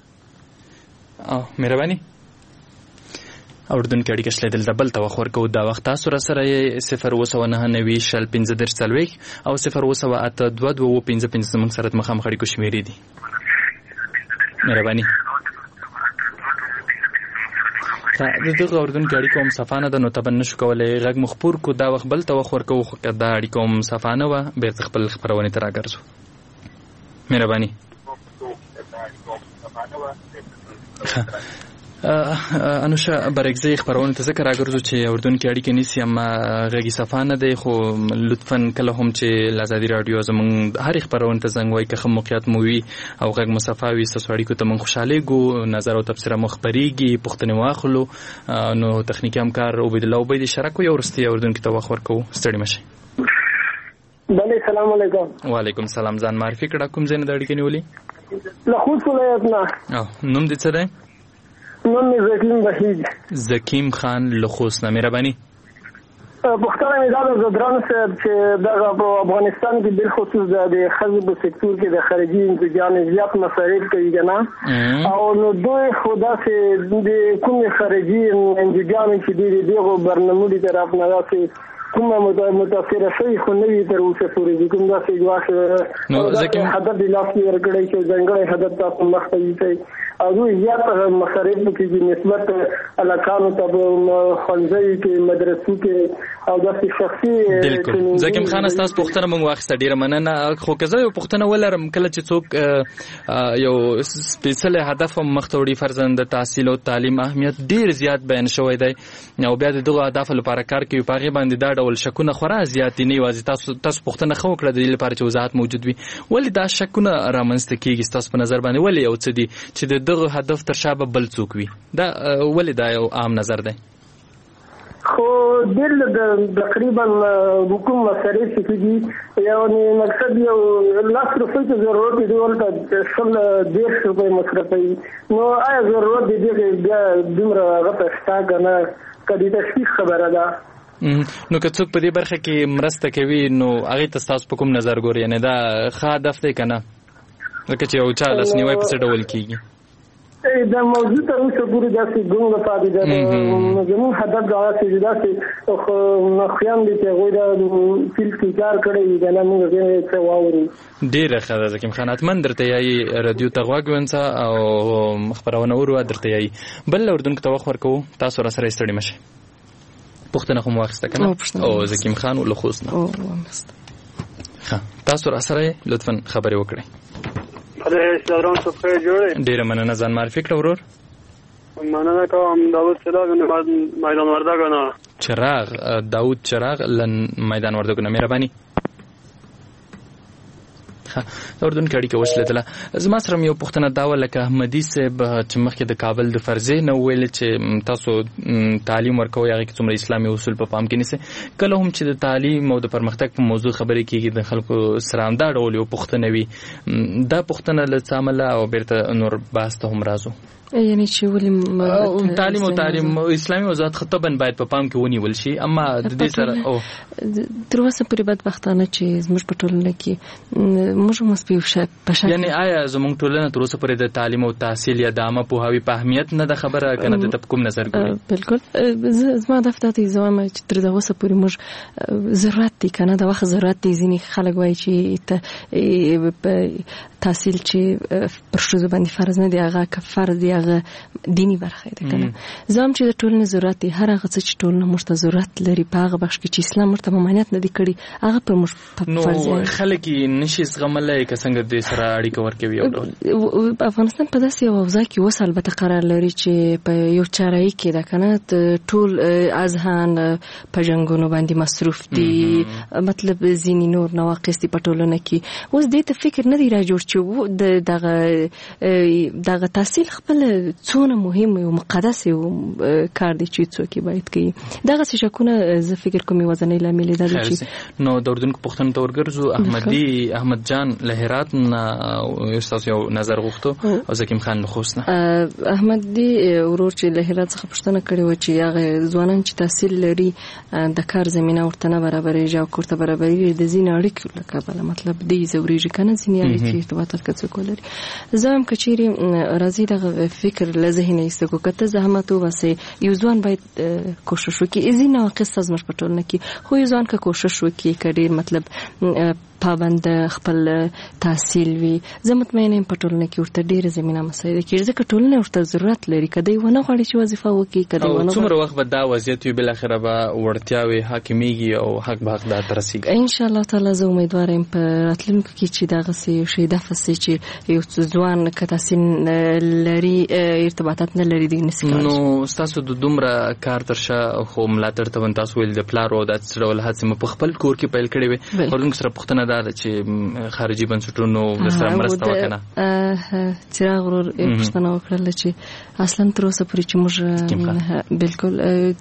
مهرباني اردن کې اړیکه شلې دل دبل توخ ورکو دا وخت تاسو سره 0.990 شل 15 او 0.822 زموږ سره مخامخ اړیکو شمیرې دي مهرباني دغه اردن کې اړیکه هم صفانه ده نو تبن نشو کولای غږ مخبور کو دا وخت بل توخ ورکو خو دا اړیکه هم صفانه و به خپل خبرونه تر راګرځو مهرباني انوشا برګزي خبرونه ته ذکر راګرځو چې اردن کې اړیکه نيسي اما غږی صفانه ده خو لطفاً کله هم چې لازادي رادیو زمون هر خبرونه ته زنګ وای که مخیات مووي او غږ مصفاوي سړی کو ته من خوشاله ګو نظر او تفسیر مخبريږي پښتني واخلو نو تخنیکی همکار عبید الله عبید شرکو یو ورستي اردن کې توخ ورکو ستړي مشه بله سلام علیکم وعلیکم السلام ځان معرفي کړه کوم ځای نه دړ کې نیولې له خوست ولایت نه نوم دې څه دی نوم زکیم بهیج زکیم خان لخوست نه مهرباني پښتانه مزاد زدران صاحب چې دغه په افغانستان کې بل خصوص د خزب سکتور کې د خارجي انتجان زیات مصارف کوي کنه او نو دوی خدا سي د کوم خارجي انتجان چې دغه برنامه دي طرف نه راځي کومه متاثر شوی خو نه وي تر اوسه پورې کوم داسې جواشه نو ځکه هدف د لاس ورګړی چې څنګه هدف تاسو مخته وي او دوی زیات مصارف کې نسبت علاقانو ته خنځي کې مدرسو کې او داسې شخصي زکیم خان تاسو پښتنه مونږ واخسته ډیره مننه خو که زه یو پښتنه ولرم کله چې څوک یو سپیشل هدف مختوړي فرزند تحصیل او تعلیم اهمیت ډیر زیات بیان شوی دی او بیا دغه اهداف لپاره کار کوي پاغي باندې دا ډول شکونه خورا زیات نه وازي تاسو پښتنه خو کړی د لپاره چې وضاحت موجود وي ولې دا شکونه رامنځته کیږي تاسو په نظر باندې ولې او څه دي چې دغه هدف تر شابه بل څوک وي دا ولې دا یو عام نظر دی خو دل تقریبا حکومت مصارف کیږي یعنی مقصد یو لاس روپۍ ته ضرورت دی ولته شل 150 روپۍ مصرفي نو آیا ضرورت دی بیا دومره غته شته کنه کدي تشخیص خبره ده نو که څوک په دې برخه کې مرسته کوي نو هغه تاسو په کوم نظر ګورئ یعنی دا ښه هدف دی کنه لکه چې یو چا لاسنیوي په څه ډول کیږي دا موضوع ته اوسه پوری داسې ګونګه پاتې ده زموږ هدف دا چې داسې خیام دي چې غوړ فیل کې کار کړی دی نه موږ یې څه واورو ډیره ښه ده زکیم خان اتمن درته یې رادیو ته غوږ ونڅه او خبرونه ورو درته یې بل اردن کې توخ ورکو تاسو را سره ستړي مشه پښتنه کوم واخسته کنه او زکیم خان ول خوست نه ها تاسو را سره لطفا خبري وکړئ سلام صفه جوړه ډیره مننه ځان معرفي کړه ورور مننه کوم داوود چراغ میدان وردګ نه داوود چراغ لن میدان وردګ نه مهرباني اردن کې اړیکه وشلېدله. زما سره یو پوښتنه دا وه لکه احمدي صاحب چې مخکې د کابل د فرضې نه ویل چې تاسو تعلیم ورکوئ هغې کې څومره اسلامي اصول په پام کې نیسئ. کله هم چې د تعلیم او د پرمختګ په موضوع خبرې کېږي د خلکو سره همدا ډول یو پوښتنه وي، دا پوښتنه له څه امله او بیرته نور بحث ته هم راځو. یعنی چې ولې تعلیم اسلامي موضوعات خطباً باید په پام کې ونیول شي، اما د دې سره تر اوسه پورې بدبختانه چې زموږ په ټولنه کې موږ مسپیو په یعنی آیا زموږ ټولنه تر اوسه پورې د تعلیم او تحصیل یا د عامه پوهاوي په اهمیت نه ده خبره کنه د کوم نظر ګوري؟ بالکل زما د فتات زما چې تر اوسه پورې موږ ضرورت دي کنه د وخت ضرورت دي. ځینې خلک وایي چې تحصیل چې پر ښځو باندې فرض نه دی، هغه که فرض دی هغه دینی برخه ده کنه. زم چې د ټولنې ضرورت دی، هر هغه څه چې ټولنه موږ ته ضرورت لري په هغه بخش کې چې اسلام موږ ته ممانعت نه دی کړی هغه پر موږ فرض دی. نو خلک نشي زغملای که څنګه د سره اړیکه ورکوي یو ډول. افغانستان په داسې یو اوضاع کې اوس البته قرار لري چې په یو چارایي کې ده کنه ټول اذهان په جنګونو باندې مصروف دي، مطلب ځینې نور نواقص دي په ټولنه کې. اوس دې ته فکر نه دی را جوړ چې دغه تحصیل خپل څونه مهم او مقدس یو کار دی چې څوک باید کوي. دغه څه شکونه زه فکر کوم وزنې لامل دی چې نو د اردن پښتون ته ورګرځو. احمد جان له هرات نه استاد یو نظر غوښتو او زکیم خان له خوست نه. احمدي ورور چې له هرات څخه پښتنه کړې و چې هغه ځوانان چې تحصیل لري د کار زمينه ورته نه برابرېږي او کوړه برابرېږي د زین اړیکو لکه بل مطلب دی زوريږي کنه زین اړیکې ارتباطات کڅ کولري. زم کچيري راځي دغه فکر له ذهنه ایستو کته زحمت وبسي یو ځوان باید کوشش وکړي ځینې ناقص زموږ په ټولنه کې خو یو ځوان که کوشش وکړي کډیر مطلب پابند خپل تحصیل وي زه مطمئنه یم په ټولنه کې ورته ډېره زمینه مسایده کېږي ځکه ټولنه ورته ضرورت لري کدی ونه غواړي چې وظیفه وکړي کدی ونه څومره وخت به دا وضعیت وي بالاخره به وړتیاوې حاکمیږي او حق به حقدار ته رسیږي. ان شاء الله تعالی زه امیدواره یم په راتلونکي کې چې دغسې شی دفع سي چې یو ځوان که تحصیل لري ارتباطات نه لري دې نسي کولی. نو ستاسو د دومره کار تر شا خو ملاتړ ته تاسو ویل د پلار او داسې ډول هڅې مو په خپل کور کې پیل کړې وې ورونکو سره پوښتنه دا ده چې خارجي بنسټونو سره مرسته وکړه. چراغ ورور پوښتنه وکړله چې اصلا تر اوسه پورې چې موږ بالکل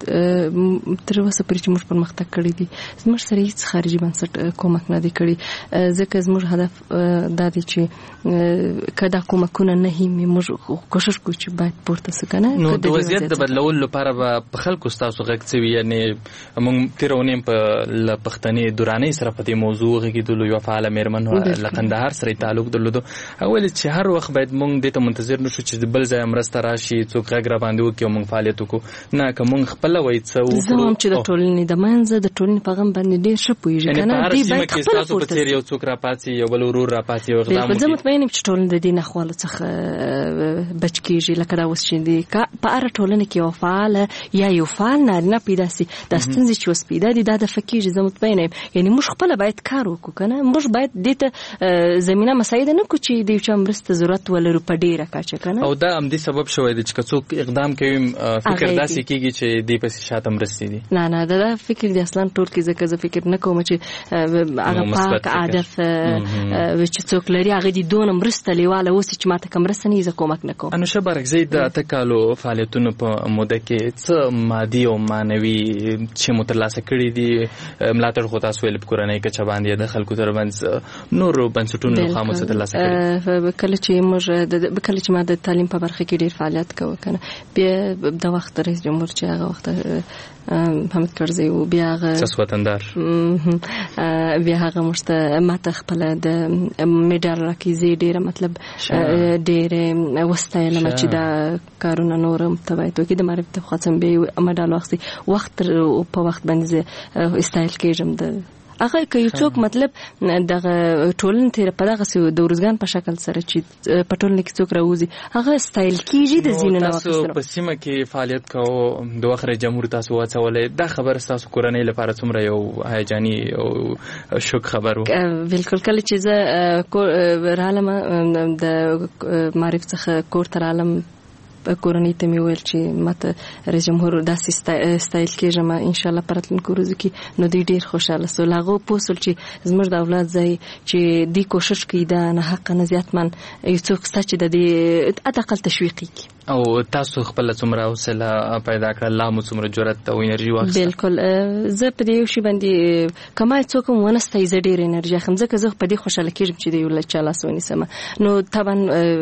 تر اوسه پورې چې موږ پرمختګ کړی دی زموږ سره هیڅ خارجي بنسټ کومک نه دی کړی ځکه زموږ هدف دا دی چې که دا کومکونه نه وي موږ کوشش کوو چې باید پورته څه کنه. نو د وضعیت د بدلولو لپاره به په خلکو ستاسو غږ څه وي یعنې موږ تېره اونۍ په له پښتنې درانۍ سره په دې موضوع غږېدلو یوه فعاله مېرمن له قندهار سره یې تعلق درلودو هغه ویل چې هر وخت باید موږ دې ته منتظر نه شو چې د بل ځای مرسته راشي څوک غږ را باندې وکړي او موږ فعالیت وکړو نه که موږ خپله وایي څه وکړو. زه هم چې د ټولنې د منځه د ټولنې په غم باندې ډېر ښه پوهېږي که نه په هر سیمه کې ستاسو په څېر یو څوک راپاڅي یو بل ورور راپاڅي او اقدام وکړي. زه مطمئن یم چې ټولنه د دې ناخوالو څخه بچ کېږي لکه دا اوس چې دی په هره ټولنه کې یو فعاله یا یو فعال نارینه پیدا سي دا ستونزې چې اوس پیدا دي دا دفع کېږي. زه مطمئنه یم یعنې موږ خپله باید کار وکړو که نه موږ باید دې ته زمینه مساعده نه کړو چې د یو چا مرسته ضرورت ولرو په ډېره کچه که نه. او دا همدې سبب شوی دی چې که څوک اقدام کوي فکر داسې کېږي چې دې پسې شاته مرستې دي. نه دا فکر دی اصلا ټول کې ځکه زه فکر نه کوم چې هغه پاک هدف چې څوک لري هغه دې دونه مرسته لیواله اوسي چې ماته که مرسته نه وي زه کومک نه کوم. انوشه برکزی د اته کالو فعالیتونو په موده کې څه مادي او معنوي چې مو ترلاسه کړي دي ملاتړ خو تاسو ویل په کورنۍ کچه باندې د خلکو ترمنځ نورو بنسټونو له خوا مو څه ترلاسه کړي؟ کله چې ما د تعلیم په برخه کې ډېر فعالیت کوه که نه بیا د وخت رئیس جمهور چې هغه وخت حامد کرزی و بیا هغه سیاست وطندار بیا هغه موږ ته ماته خپله د میډال راکړي ډېره مطلب ډېرې وستایلمه چې دا کارونه نور هم ته باید وکړي د معرفت خوا څم بیا یې میډال واخیستې وخت په وخت باندې زه استایل کېږم د هغه که یو څوک مطلب دغه ټولنې ته په دغسې د ورزګان په شکل سره چې په ټولنه کې څوک راوځي هغه ستایل کېږي د ځینو نواقص سره. تاسو په سیمه کې فعالیت کوو د وخت رئیس جمهور تاسو وهڅولی دا خبر ستاسو کورنۍ لپاره څومره یو هیجاني او شوک خبر و؟ بالکل کله چې زه رالم د معرف څخه کور ته رالم کورنۍ ته مې ویل چې ماته رئیس جمهور داسې ستایل کېږم ان شاء الله په راتلونکو ورځو کې، نو دوی ډېر خوشحاله سول. هغه پوه سول چې زموږ د اولاد ځای چې دوی کوشش کوي دا نه حق نه زیاتمن یو څوک شته چې د دې حداقل تشویق کړي. او تاسو خپل څومره حوصله پیدا کړه، لا مو څومره جرأت او انرژي واخیسته؟ بالکل زه په دې یو شي باندې کما څوک ونه ستایي، زه ډېر انرژي اخلم ځکه زه په دې خوشحاله کېږم چې د یو چا لاس ونیسم. نو طبعا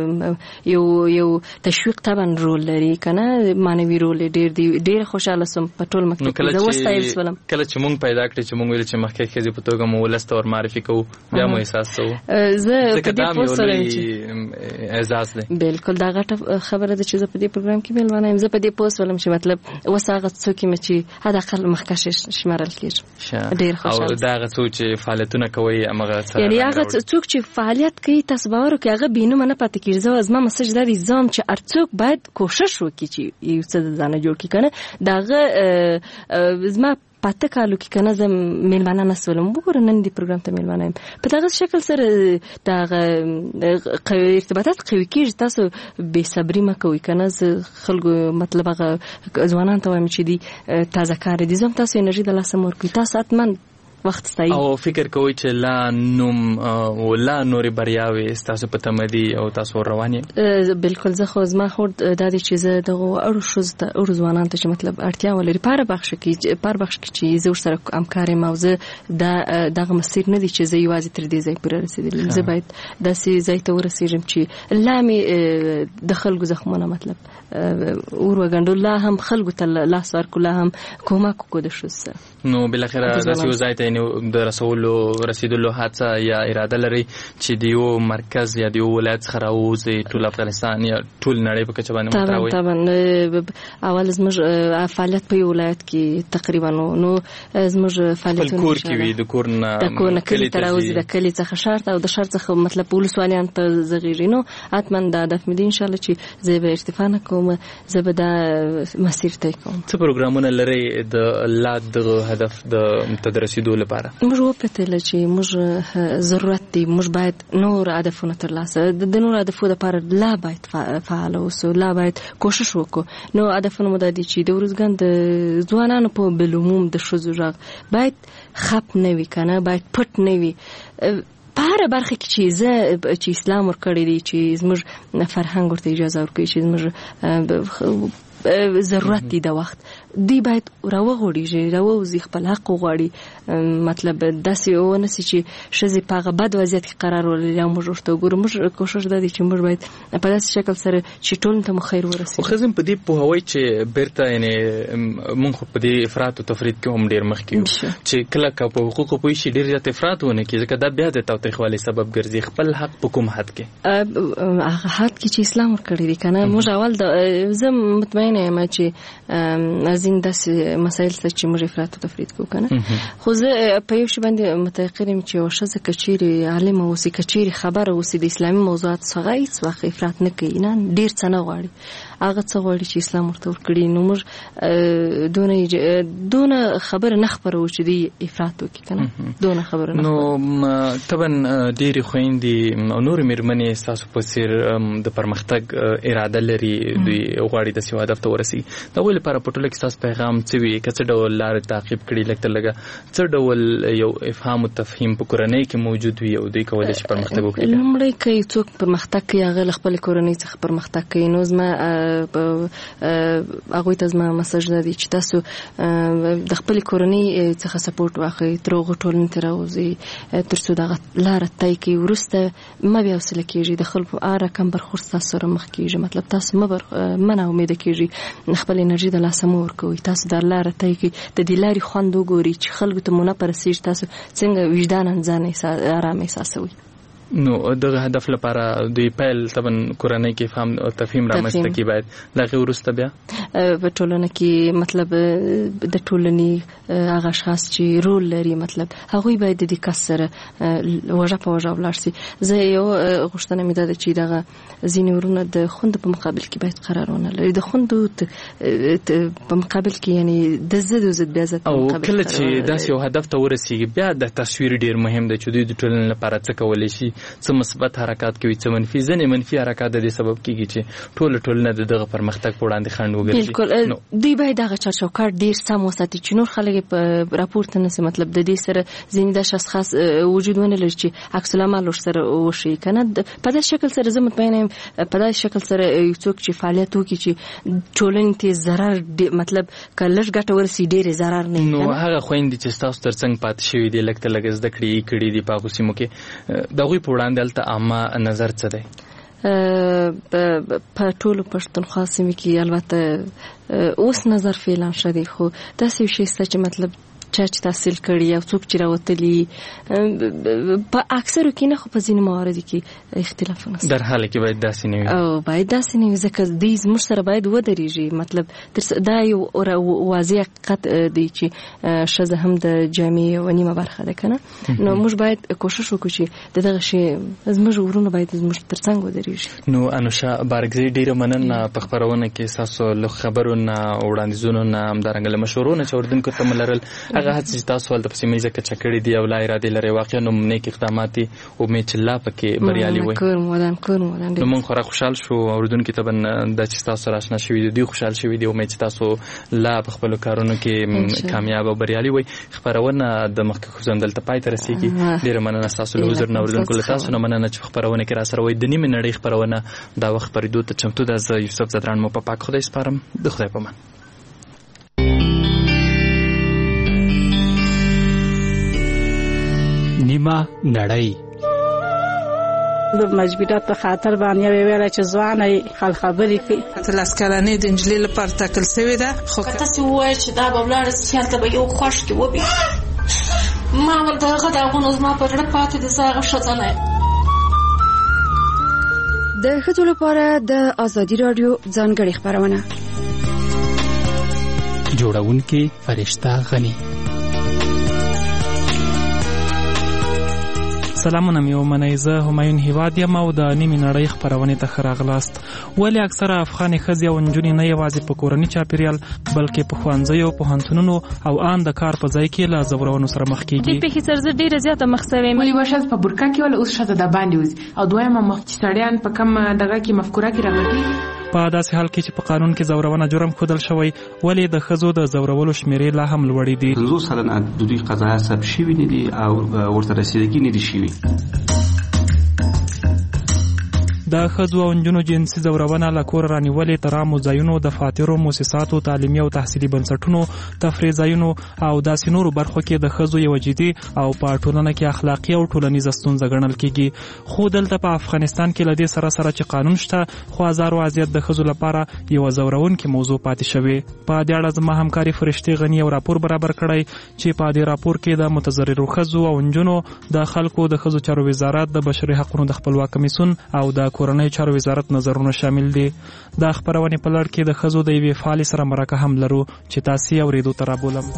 یو تشویق طبعا رول لري کنه، معنوي رول ډېر دی. ډېر خوشاله سم په ټول مکتب کې زه وستایل سولم. کله چې مونږ پیدا کړی چې مونږ ویل چې مخکې ښځې په توګه مو ولس ته ور معرفي کوو، بیا مو احساس کوو زه په دې پوه سولم چې اعزاز دی. بالکل دا غټه خبره ده چې زه په دې پروګرام کې میلمانه یم. زه په دې پوه سولم چې مطلب اوس هغه څوک چې حداقل مخکښ شمارل کېږي. ډېر خوشاله. او دا هغه څوک چې فعالیتونه کوي هغه یعنی هغه څوک چې فعالیت کوي تاسو باور وکړئ هغه بینومه نه پاتې کېږي. زما مسج دا دی ځم چې هر څوک باید کوشش وکړي چې یو څه د ځانه جوړ کړي کنه. داغه زما پاته کالو کې کنه زه میلمانه نه سولم. وګوره نن دې پروګرام ته میلمانه یم. په دغه شکل سره دغه ارتباطات قوي کېږي. تاسو بې صبري مه کوئ کنه. زه خلکو مطلب هغه ځوانان ته وایم چې دي تازه کار دي، زم تاسو انرژي د لاسه ورکوي. تاسو حتما وخت ستایي او فکر کوئ چې لا نوم او لا نورې بریاوې ستاسو په تمه دي او تاسو روان یې؟ بالکل. زه خو زما هوډ دا دی چې زه دغه اړو ښځو ته اړو ځوانانو ته چې مطلب اړتیا ولري په هر بخش کې چې زه ورسره همکار یم او زه دغه مسیر نه دی چې زه یوازې تر دې ځای پورې رسېدلم. زه باید داسې ځای ته ورسېږم چې لا مې د خلکو زخمونه مطلب اور وګنډو، لا هم خلکو ته لاس ورکړو، لا هم کومک وکړو د ښځو سره. نو بالاخره داسې یو ځای ته د رسیدلو هڅه یا اراده لري چې د یو مرکز یا د یو ولایت څخه راوځي ټول افغانستان یا ټول نړۍ په کچه باندې متراوي؟ طبعا اول زموږ فعالیت په یو ولایت کې تقریبا نو زموږ فعالیتونه کور کې وي، د کور نه کلی ته راوځي، د کلی څخه ښار ته او د ښار څخه مطلب ولسوالیانو ته زغیږي. نو حتما دا هدف مې دی ان شاء الله چې زه به ارتفاع نه کوم، زه به دا مسیر طی کوم. څه پروګرامونه لري د لا دغه هدف د تدرسیدو لپاره؟ موږ وپتل چې موږ ضرورت دی موږ باید نور هدفونه ترلاسه د نور هدفو لپاره لا باید فعال اوسو، لا باید کوشش وکړو. نو هدفونه مو د دې چې د ورځګان د ځوانانو په بلوموم د ښځو غږ باید خپ نه وي کنه، باید پټ نه وي. په هر برخه کې چې اسلام ورکړی دی، چې زموږ فرهنګ ورته اجازه ورکوي، چې زموږ ضرورت دی د وخت دی باید راوغوړي راوځي خپل حق وغواړي. مطلب داسې ونه سي چې ښځې په هغه بد وضعیت کې قرار ولري او موږ ورته وګورو. موږ کوشش دا دی چې موږ باید په داسې شکل سره چې ټولو ته مو خیر ورسوي. خو ښځې په دې پوهوي چې بیرته یعنې موږ خو په دې افراط او تفرید کې هم ډېر مخکې یو چې کله که په حقوقو پوه شي ډېر زیات افراط ونه کړي، ځکه دا بیا د تاوتریخوالي سبب ګرځي. خپل حق په کوم حد کې؟ هغه حد کې چې اسلام ورکړی دی که نه. موږ اول زه مطمئنه یم چې ځینې داسې مسایل شته چې موږ افراط او تفرید کوو که نه. خو زه په یو شي باندې متیقن یم چې یوه ښځه که چیرې عالمه اوسي، که چیرې خبره اوسي د اسلامي موضوعاتو څخه، هېڅ وخت افراط نه کوي، نه ډېر څه نه غواړي. هغه څه غواړي چې اسلام ورته ورکړي. نو موږ دونه خبره نه خپروو چې دوی افراط وکړي که نه، دونه خبره نه. نو طبعا ډېرې خویندې او نورې مېرمنې ستاسو په څېر د پرمختګ اراده لري، دوی غواړي داسې یو هدف ته ورسي. د هغوی لپاره په ټوله کې ستاسو پیغام څه وي؟ که څه ډول لارې تعقیب کړي لږ تر لږه، څه ډول یو افهام او تفهیم په کورنۍ کې موجود وي او دوی کولی شي پرمختګ وکړي؟ لومړی که یو څوک پرمختګ کوي هغه له خپلې کورنۍ څخه پرمختګ کوي. نو زما هغوی ته زما مسج دا دی چې تاسو د خپلې کورنۍ څخه سپورټ واخلئ، تر هغو ټولنې ته راوځئ تر څو دغه لاره طی کړئ. وروسته مه بې حوصله کېږئ، د خلکو هر رقم برخورد ستاسو سره مخ کېږي. مطلب تاسو مه ناامیده کېږئ، خپل انرژي د لاسه مه ورکوئ. تاسو دا لاره طی کړئ، د دې لارې خوند وګورئ چې خلکو ته مو نه پرسېږي، تاسو څنګه وجدانا ځان ارام احساسوئ. نو دغه هدف لپاره دوی پیل طبعا کورنۍ کې فهم او تفهیم رامنځته کړي. باید دغه وروسته بیا په ټولنه کې مطلب د ټولنې هغه اشخاص چې رول لري، مطلب هغوی باید د دې کس سره وژه په وژه ولاړ شي. زه یو غوښتنه مې دا ده چې دغه ځینې ورونه د خوندو په مقابل کې باید قرار ونه لري، د خوندو په مقابل کې یعنی د ضد او ضد بیا ضد او کله چې داسې یو هدف ته ورسیږي بیا د تصویر ډېر مهم دی چې دوی د ټولنې لپاره څه کولی شي څه مثبت حرکات کوي څه منفي. ځینې منفي حرکات د دې سبب کیږي چې ټولنه د دغه پرمختګ په وړاندې خنډ وګرځي. بالکل دوی باید دغه چارچوکاټ ډیر سم وساتي چې نور خلک په راپورته نشي. مطلب د دې سره ځینې د اشخاص وجود ونه لري چې عکس العمل سره وشي کنه. په داسې شکل سره زه مطمئنه یم په داسې شکل سره یو څوک چې فعالیت وکړي چې ټولنې ته ضرر مطلب کلش ګټه ورسي ډیر ضرر نه. نو هغه خويندې چې تاسو ترڅنګ پاتې شوی دی لکه لګز د کړي دی په سیمو کې دغه په وړاندې الته عامه نظر څه دی؟ په ټولو پښتونخوا سیمه کې البته اوس نظر فعلا شدي خو داسې شي چې مطلب چې تحصیل کړي او څوک چې راوتلي په اکثرو کې نه خو په ځینې موارد کې اختلافونه در حال کې باید داسې نه وي او باید داسې نه وي ځکه دوی زموږ سره باید ودرېږي. مطلب دا یو واضح حقیقت دی چې ښځه هم د جامعې یوه نیمه برخه ده که نه. نو موږ باید کوشش وکړو چې دغه شی زموږ ورونه باید زموږ تر څنګ ودرېږي. نو انوشا بارګزۍ ډېره مننه په خپرونه کې ستاسو له خبرو نه وړاندیزونو نه همدارنګه له مشورو نه چې اردونکو ته مو لرل هغه هڅې چې تاسو هلته په سیمه ییزه کچه کړي دي او لا ارادې لرئ واقعا نو نیک اقدامات دي امید چې الله پکې بریالي وي. نو موږ خورا خوشحال شو اردونکو ته دا چې تاسو سره اشنا شوي دي دوی خوشحال شوي دي امید چې تاسو لا په خپلو کارونو کې کامیاب او بریالي وي. خپرونه د مخکې خو دلته پای ته رسېږي. ډېره مننه ستاسو له حضور نه اردونکو له تاسو نه مننه چې خپرونه کې راسره وئ. د نیمې نړۍ خپرونه دا وخت خپرېدو ته چمتو ده. زه یوسف زدران مو په پاک خدای سپارم. د خدای په امان. نیمه نړۍ د مجبورات په خاطر باندې ویل چې ځواني خل خبرې کوي لاس کلنې د انجلۍ لپاره تاکل شوی ده. خو تاسو وایي چې دا به ولاړ سیاست به یو خوش کې وبي ما ول دغه دغه زما په ډېر پاتې د زاغه شتنه. د ښځو لپاره د ازادي رادیو ځانګړې خبرونه جوړونکې فرشته غني. سلامونه مې ومنئ. زه همایون هیواد یم او د نیمې نړۍ خپرونې ته ښه راغلاست. ولې اکثره افغانې ښځې او نجونې نه یوازې په کورني چاپېریال بلکې په ښوونځیو پوهنتونونو او ان د کار په ځای کې له ځورونو سره مخ کېږي؟ دې پېښې سره زه ډېره زیاته مخ شوې یم. ولې یوه ښځه په برکه کې وله اوس ښځه د باندې وځي او دویمه مخ چې سړیان په کم دغه کې مفکوره کې راغلي. په داسې حال کې چې په قانون کې ځورونه جرم ښودل شوی ولې د ښځو د ځورولو شمیرې لا هم لوړې دي؟ 50 سلنه د دوی قضایا ثبت شوي نه دي او ورته رسیدګي نه دي شوي. د ښځو او نجونو جنسي ځورونه له کوره رانیولې تر عامو ځایونو دفاترو موسساتو تعلیمي او تحصیلي بنسټونو تفریح ځایونو او داسې نورو برخو کې د ښځو یوه جدي او په ټولنه کې اخلاقي او ټولنیزه ستونزه ګڼل کېږي. خو دلته په افغانستان کې له دې سره سره چې قانون شته خو هزارو اذیت د ښځو لپاره یوه ځورونکې موضوع پاتې شوې. په دې اړه زما همکاري فرشتې غني یو راپور برابر کړی چې په دې راپور کې د متضررو ښځو او نجونو د خلکو د ښځو چارو وزارت د بشري حقونو د خپلواک کمیسیون او د کورنۍ چارو وزارت نظرونه شامل دي. د خبرونې په لړ کې د ښځو د یوې فعالې سره مرکه هم لرو چې تاسې اورېدو ته رابولم.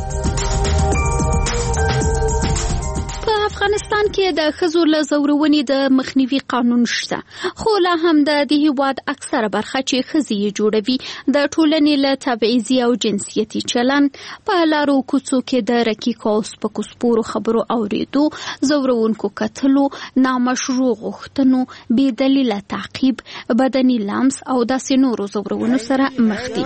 افغانستان کې د ښځو له ځورونې د مخنیوي قانون شته خو لا هم د دې هیواد اکثره برخه چې ښځې یې جوړوي د ټولنې له تبعیضي او جنسیتي چلن په لارو کوڅو کې د رکیکو او سپکو سپورو خبرو اورېدو ځورونکو کتلو نامشروع غوښتنو بې دلیله تعقیب بدني لمس او داسې نورو ځورونو سره مخ دي.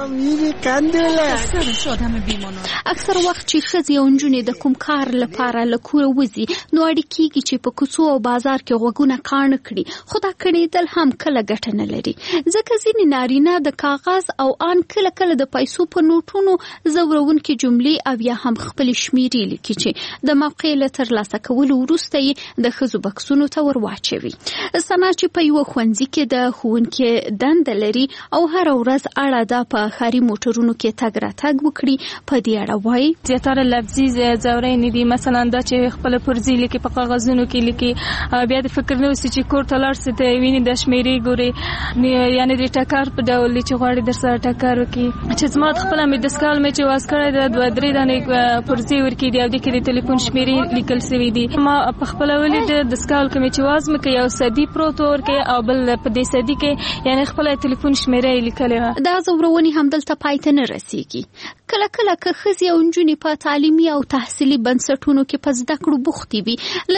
اکثر وخت چې ښځې او نجونې د کوم کار لپاره له کوره وځي نو اړیکېږي چې په کوڅو او بازار کې غوږونه کاڼه کړي خو دا کړېدل هم کله ګټه نه لري ځکه ځینې نارینه د کاغذ او ان کله کله د پیسو په نوټونو ځورونکې جملې او یا هم خپلې شمیرې لیکي چې د موقع له ترلاسه کولو وروسته یې د ښځو بکسونو ته ور واچوي. سنا چې په یوه ښوونځي کې د ښوونکې دنده لري او هره ورځ اړه ده په ښاري موټرونو کې تګ راتګ وکړي په دې اړه وایي زیاتره لفظي ځورنې دي مثلا دا چې خپل پرځي لیکي په کاغذونو کې لیکي بیا د فکر نه وسی چې کور ته لاړ سي ته ویني د شمیرې ګوري یعنی د ټکر په ډول چې غواړي در سره ټکر وکړي چې زما خپل مې د سکال مې چې واس کړی د 2-3 دانې پرځي ورکې دی او د کې د ټلیفون شمیرې لیکل شوی دي. ما په خپل ولې د سکال کې چې واس مې یو سدي پروت ورکې او بل په دې سدي کې یعنی خپل ټلیفون شمیرې لیکلې. دا ځورونې هم دلته پای ته نه رسیږي. کله کله که ښځې او نجونې په تعلیمي او تحصیلي بنسټونو کې په زده کړو بوختې وي له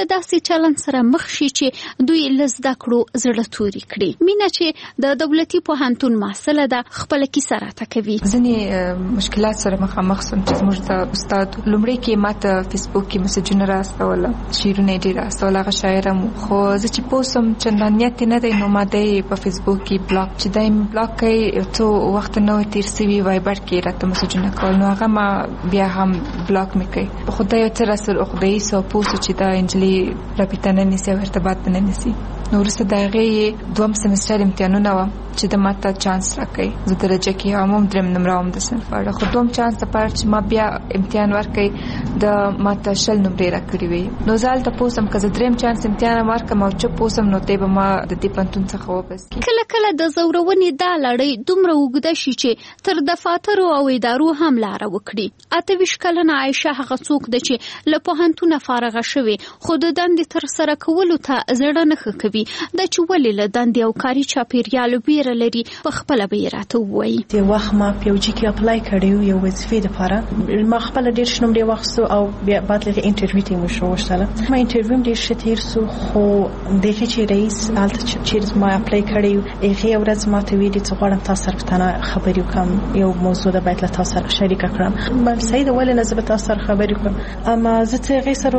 له داسې چلن سره مخ شي چې دوی له زده کړو زړه توري کړي. مینه چې د دولتي پوهنتون محصله ده خپله کیسه راته کوي. ځینې مشکلات سره مخامخ سوم چې زموږ د استاد لومړی کې ماته فیسبوک کې مسیجونه راستوله، شعرونه یې ډېر راستول، هغه شاعره مو. خو زه چې پوه سوم چندان نیت یې نه دی نو ما دی په فیسبوک کې بلاک چې دی مې بلاک کوي. څو وخت نه تېر سوي وایبر کې راته مسیجونه کول نو هغه ما بیا هم بلاک مې کوي. خو دا یو څه راسره عقده‌ای سو پوه سو چې دا نجلۍ رابطه نه نیسي او ارتباط نه نیسي. نو وروسته د هغې 2 سمستر امتحانونه وه چې د ماته چانس راکوي. زه درجه کې هم 3 نمره وم د صنف په اړه. خو 2 چانس دپاره چې ما بیا امتحان ورکوي د ماته 60 نمرې راکړې وي. نو زه هلته پوه سم که زه 3 چانس امتحان ورکړم او چوپ پوه سم نو دی به ما د دې پوهنتون څخه وبس کړي. کله کله د زورونې دا لړۍ دومره اوږده شي چې تر دفاترو او ادارو هم لاره وکړي. 28 کلنه عایشه هغه څوک ده چې له پوهنتونه فارغه شوې خو د دندې ترسره کولو ته زړه نه ښه کوي. دا چې ولې له دندې او کاري چاپېریالو بیره لري په خپله به یې راته ووایي. د وخت ما په یو جي کې اپلای کړی یو وظیفې دپاره. ما خپله ډېر ښه نمرې واخیستو او بیا بعد له هغې انټرویو ته یې موږ وغوښتله. ما انټرویو هم ډېر ښه تېر سو خو د هغې چې رئیس هلته چېرې ما اپلای کړی و هغې ورځ ما ته ویلي چې غواړم تاسو سره په تنه خبرې وکړم، یو موضوع ده باید له تاسو سره شریکه کړم. ما صحیح ده ولې نه زه به تاسو سره خبرې وکړم. اما زه چې هغې سره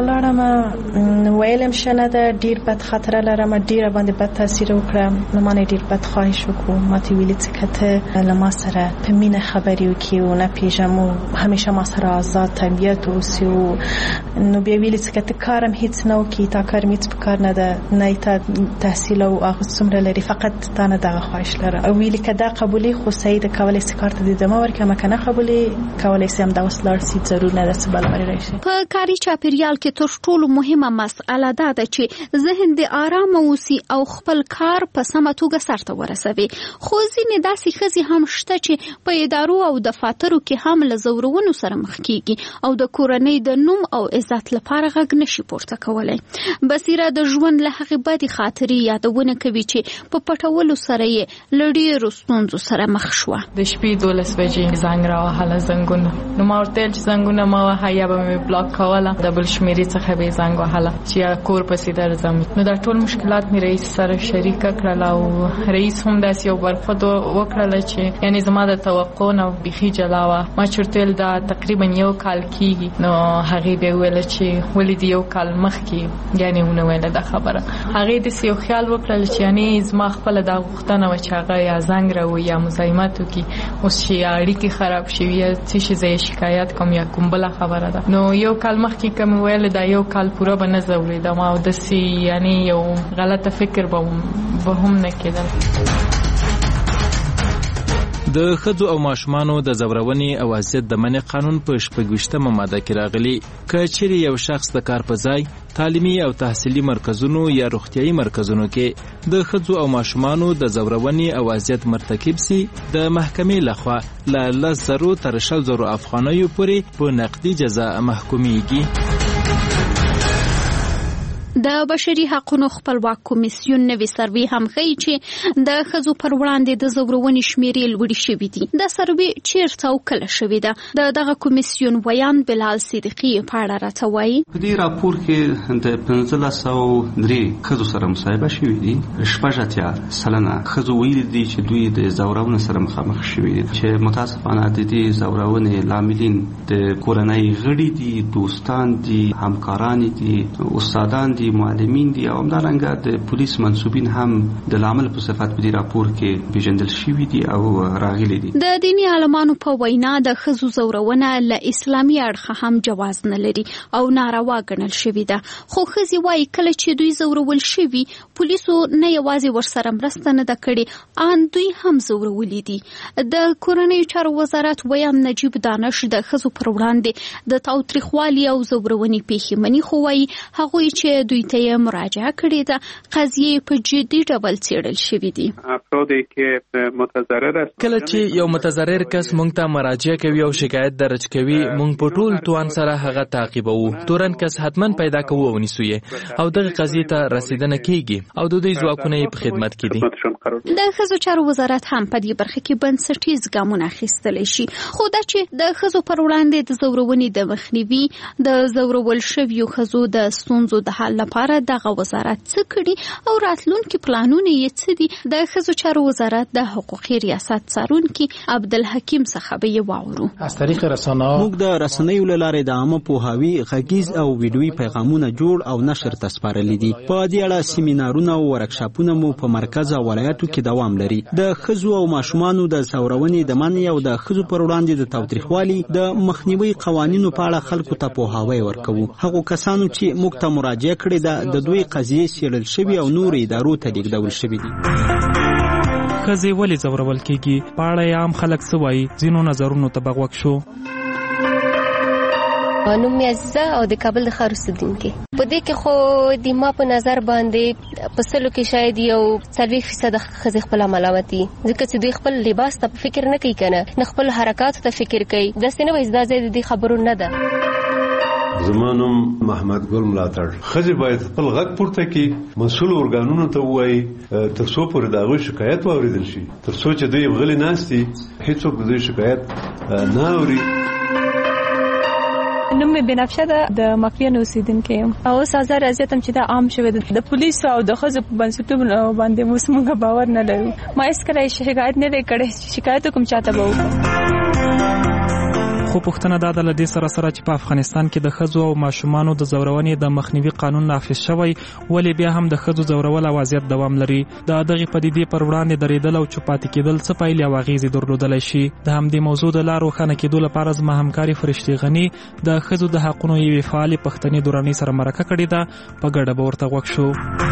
ولاړم ویل هم ښه نه ده، ډېر بد خطره لرم، ډېره باندې بد تاثیر وکړم. نو ما نه ډېر بد خواهش وکړو. ما ته ویلي چې که ته له ما سره په مینه خبرې وکړي و نه پېژنم و همیشه ما سره آزاد طبیعت اوسي نو بیا ویلي چې که ته کارم هیڅ نه وکړي تا کار هیڅ په کار نه ده، نه تا تحصیل او هغه څومره لري، فقط تا نه دغه خواهش لرم. او ویلي که دا قبولي خو صحیح ده کولی سي کار ته د ادامه ورکړي، اما که نه قبولي کولی سي همدغسې لاړ سي، ضرور نه ده چې بله بری راشي. په کاري چاپېریال کې تر ټولو مهمه مسئله دا ده چې ذهن دې آرامه اوسي او خپل کار په سمه توګه سرته ورسوي. خو ځینې داسې ښځې هم شته چې په ادارو او دفاترو کې هم له زورونو سره مخ کیږي او د کورنۍ د نوم او عزت لپاره غږ نشي پورته کولی. بصیره د ژوند له هغې بدې خاطرې یادونه کوي چې په پټولو سره یې له ډېرو ستونزو سره مخ شوه. د شپې 12 بجې زنګ راوهله زنګونه. نو ما ورته ویل چې زنګونه مه وهه یا به مې بلاک کوله، د بل شمېرې څخه به یې زنګ وهله چې یا کور پسې درځم. نو دا ټول مشکلات مې رئیس سره شریکه کړل او رئیس هم داسې یو برخود وکړله چې یعنی زما د توقع نه بیخي جلا وه. ما چې ورته ویل دا تقریبا 1 کال کېږي. نو هغې بیا وویله چې ولې د 1 کال مخکې یعنې ونه ویله دا خبره. هغې داسې یو خیال وکړل چې یعنې زما خپله دا غوښتنه وه چې هغه یا زنګ راووي یا مزاحمت وکړي، اوس چې یا اړیکې خراب شوي یا څه شي زه یې شکایت کوم یا کوم بله خبره ده. نو 1 کال مخکې که مې ویل دا 1 کال پوره به نه ځورېدم او داسې یعنې یو غلطه فکر به هم نه کېدل. د ښځو او ماشومانو د زورونې او اذیت د منع قانون په 26مه ماده کې راغلی که چیرې یو شخص د کار په ځای، تعلیمي او تحصیلي مرکزونو یا روغتیایي مرکزونو کې د ښځو او ماشومانو د زورونې او اذیت مرتکب سي، د محکمې لخوا له 10,000 تر 20,000 افغانیو پورې په نقدي جزا محکومیږي. د بشري حقوقو خپلواک کمیسیون نوې سروې هم ښیي چې د ښځو پر وړاندې د زورونې شمیرې لوړې شوي دي. دا سروې چیرته او کله شوې ده؟ د دغه کمیسیون ویان بلال صدیقي په اړه راته وایي. په دې راپور کې د 1503 ښځو سره مصاحبه شوې دي. 86% ښځو ویلي دي چې دوی د زورونې سره مخامخ شوي دي، چې متاسفانه د دې زورونې لاملین د کورنۍ غړي دي، دوستان دي، همکاران دي، استادان دي، معلمین دي او همدارنګه د پولیس منصوبین هم د لامل په صفت په دې راپور کې پیژندل شوي دي او راغلي دي. د دیني عالمانو په وینا د ښځو زورونه له اسلامي اړخه هم جواز نه لري او ناروا ګڼل شوي ده. خو ښځې وایي کله چې دوی زورول شوي پولیسو نه یوازې ورسره مرسته نه ده کړې، ان دوی هم زورولي دي. د کورنیو چارو وزارت ویان نجیب دانش د ښځو پر وړاندې د تاوتریخوالي او زورونې پیښې مني، خو وایي هغوی چې دوی ته یې مراجعه کړې ده قضیې په جدي ډول څېړل شوي دي. کله چې یو متضرر کس موږ ته مراجعه کوي او شکایت درج کوي، موږ په ټول توان سره هغه تعقیبوو. تورن کس حتما پیدا کوو او نیسو یې او دغه قضیې ته رسیدنه کیږي او د دوی ځواکونه یې په خدمت کې دي. د ښځو چارو وزارت هم په دې برخه کې بنسټیز ګامونه اخیستلی شي، خو دا چې د ښځو پر وړاندې د زورونې د مخنیوي، د زورول شویو ښځو د ستونزو د حل لپاره دغه وزارت څه کړي او راتلونکي پلانونه یې څه دي؟ د ښځو چارو وزارت د حقوقي ریاست څارونکي عبدالحکیم څخه به یې واورو. از طریق رسانه‌ها موږ د رسنیو له لارې د عامه پوهاوي غږیز او ویډیويي پیغامونه جوړ او نشر ته سپارلي دي. په دې اړه سیمینارونه او ورکشاپونه مو په مرکز او ولایتو کې دوام لري. د ښځو او ماشومانو د زورونې د منع او د ښځو پر وړاندې د تاوتریخوالي د مخنیوي قوانینو په اړه خلکو ته پوهاوی ورکوو. هغو کسانو چې موږ ته مراجعه کړې ده د دوی قضیې څېړل شوي او نور ادارو ته لیږدول شوي دي. ښځې ولې ځورول کېږي؟ په اړه یې عام خلک څه وایي؟ ځینو نظرونو ته به غوږ شو. نوم مې عزیزه او د کابل د ښار اوسېدونکې. په دې کې خو د ما په نظر باندې په سلو کې شاید یو 40% ښځې خپله ملامتي، ځکه چې دوی خپل لباس ته فکر نه کوي کنه، نه خپل حرکاتو ته فکر کوي. داسې نه وایي دا ځای د دې خبرو نه ده. زما نوم محمد ګل ملاتړ. ښځې باید خپل غږ پورته کړي، مسؤل ارګانونو ته ووایي تر څو پورې د هغوی شکایت واورېدل شي. تر څو چې دوی غلي ناست دي هېڅوک د دوی شکایت نه اوري. نوم مې بنفشه ده، د مکویان اوسیدونکې یم. اوس ازار اذیت هم چې دا عام شوی ده د پولیسو او د ښځو په بنسټونو باندې اوس موږ باور نه لرو. ما هېڅکله شکایت نه دی کړی چې شکایت وکړم چاته به وکړم. خو پوښتنه دا ده له دې سره سره چې په افغانستان کې د ښځو او ماشومانو د ځورونې د مخنیوي قانون نافذ شوی، ولې بیا هم د ښځو ځورول او اذیت دوام لري؟ د دغې پدیدې پر وړاندې درېدل او چوپ پاتې کېدل څه پایلې او اغېزې درلودلی شي؟ د همدې موضوع د لا روښانه کېدو لپاره زما همکارې فرشتې غني د ښځو د حقونو یوې فعالې پښتنې دورانۍ سره مرکه کړې ده. په ګډه به ورته غوږ شو.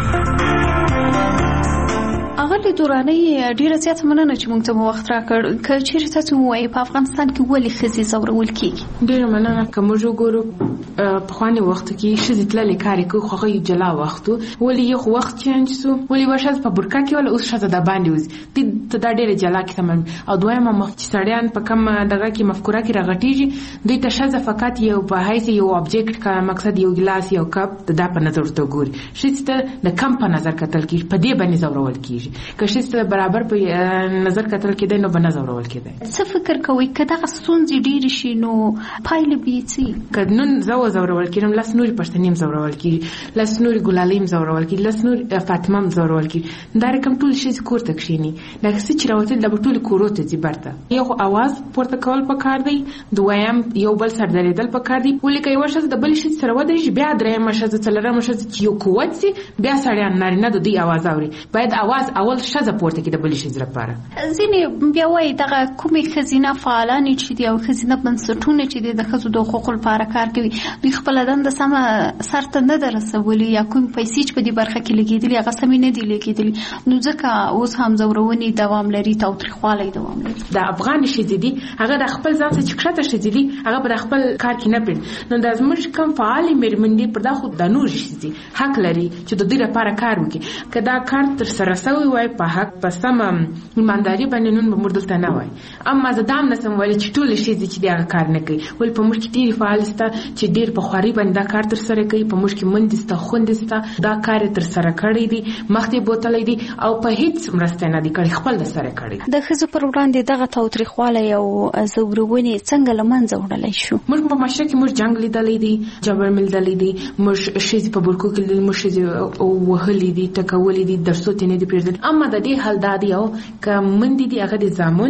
اغلی دورانۍ ډیره زیاته مننه چې موږ ته مو وخت راکړ. که چیرې تاسو ووایئ په افغانستان کې ولې ښځې ځورول کېږي؟ ډیره مننه. که موږ وګورو پخواني وخت کې ښځې تللې کار یې کوي، خو هغه جلا وخت و. ولې یو وخت چینج سو؟ ولې یوه ښځه په برکه کې وله اوس ښځه د باندې وځي؟ ته دا ډیره جلا کې تمام. او دویمه چې سړیان په کم دغه کې مفکوره کې راغټېږي، دوی ته ښځه فقط یو په حیث یو ابجیکټ کا مقصد یو ګلاس یو کپ دا په نظر ورته ګوري. ښځې ته د کم په نظر کتل کېږي، په دې باندې ځورول کېږي. که ښځې ته برابر په نظر کتل کېدی نو به نه ځورول کېدی. څه فکر کوئ که دغه ستونزې ډېرې شي نو پایلې به یې څه وي؟ که نن زه وځورول کېږم، لس نورې پښتنې هم ځورول کېږي، لس نورې ګلالۍ هم ځورول کېږي، لس نورې فاطمه هم ځورول کېږي. دا رقم ټولې ښځې کور ته کښېني. دغه څه چې راوتل دا به ټولې کورو ته ځي برته. یو خو اواز پورته کول پکار دی، دویم یو بل سر درېدل پکار دی. ولې که یوه ښځه د بلې ښځې سره ودرېږي، بیا درېیمه ښځه څلورمه ښځه چې یو قوت سي، بیا سړیان نارینه د دوی اواز اوري. باید اواز اول ښځه پورته کړي د بلې ښځې لپاره. ځینې بیا وایي دغه کومې ښځینه فعالانې چې دي او ښځینه بنسټونه چې دي د ښځو د حقوقو لپاره کار کوي، دوی خپله دنده سمه سرته نه ده رسولې، یا کوم پیسې چې په دې برخه کې لګېدلي هغه سمې نه دي لګېدلي، نو ځکه اوس هم ځورونې دوام لري، تاوتریخوالی دوام لري. د افغانې ښځې دي هغه د خپل ځان څخه چې کښته ښځې دي هغه په خپل کار کې نه پرېږدي. نو دا زموږ کوم فعالې مېرمنې دي پر دا خو د نورې ښځې حق لري چې د دوی لپاره کار وکړي. که دا کار ترسره سوی وای په حق په سمه ایمانداري باندې نن به موږ دلته نه وای. اما زه دا هم نسم ویلی چې ټولې ښځې چې دغه کار نه کوي. ولې په موږ کې ډېرې فعالې شته چې ډېر په خوارۍ باندې دا کار ترسره کوي. په موږ کې میندې شته، خویندې شته، دا کار یې ترسره کړی دی، مخ یې بوتلی دی او په هېڅ مرسته نه دی کړی، خپل د سره کړی. د ښځو پر وړاندې دغه تاوتریخوالی او ځورونې څنګه له منځه وړلی شو؟ موږ په معاشره کې موږ جنګ لیدلی دی، جبر مې لیدلی دی، موږ ښځې په برکو کې لیدلي، موږ ښځې وهلي دي، ټکولي دي، درسو ته نه دي پرېږدلي. اما د دې حل دا دی که میندې دي هغه د زامن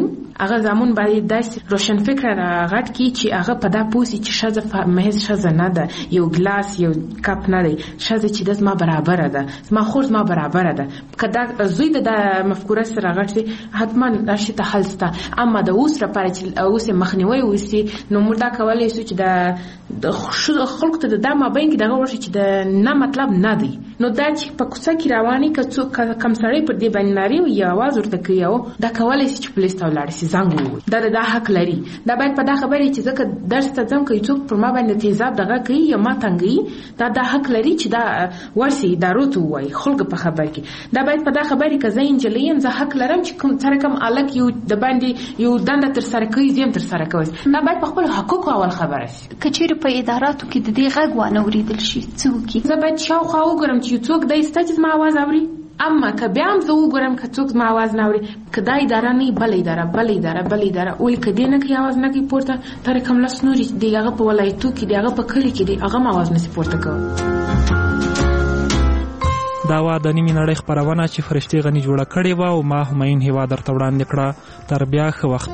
باید داسې روشن فکره راغټ کړي چې هغه په دا پوه سي چې ښځه محض ښځه نه ده، یو ګلاس یو کپ نه دی، ښځه چې ده زما برابره ده، زما خور زما برابره ده. که دا زوی د مفکوره سره راغټ شي حتما دا شي ته حل شته. اما د اوس لپاره چې اوس یې مخنیوی وشي نو موږ دا کولی شو چې د خلکو ته د دا مابین کې دغه ورشي چې د نه مطلب نه دی. نو دا چې په کوڅه کې روانې که څوک کم سړی پر دې باندې نارې وي یا اواز ورته کوي دا کولی شي چې پولیس ته ولاړ شي، زنګ ووهي. دا حق لري. دا باید په دا خبرې چې ځکه درس ته ځم که څوک پر ما باندې تیزاب دغه کوي یا ما تنګوي، دا حق لري چې دا ورسي ادارو ته ووایي خلکو په خبر کې. دا باید په دا خبرې که زه نجلۍ یم زه حق لرم چې سره کوم هلک یو د باندې یو دنده ترسره کوي زه هم ترسره کوی. دا باید په خپلو حقوقو اول خبره شي. که چیرې په اداراتو کې د دې غږ وانه اورېدل شي څه وکړي؟ زه باید شاوخوا وګورم چې څوک دی شته چې زما اواز اوري. اما که بیا هم زه وګورم که څوک زما اواز نه اوري، که دا اداره نه وي بله اداره ولې که دې نه کوي اواز نه کوي پورته، تر کوم لس نورې دي هغه په ولایتو کې دي، هغه په کلي کې دي، هغه هم اواز نشي پورته کوي. دا وا د نیمې نړۍ خپرونه چې فرشتي غني جوړه کړې وه او ما همین هیوا درته وړاندې کړه. تر بیا ښه وخت.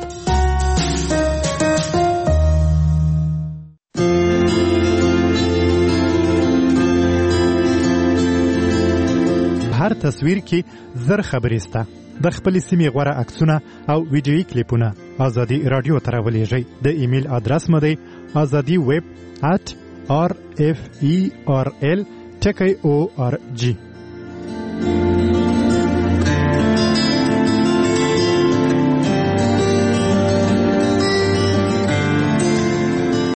هر تصویر کې زر خبرې سته. د خپل سیمې غوره عکسونه او ویډیویي کلیپونه ازادي رادیو ته راولېږئ. د ایمیل ادرس مو دی azadiweb@rferl.org.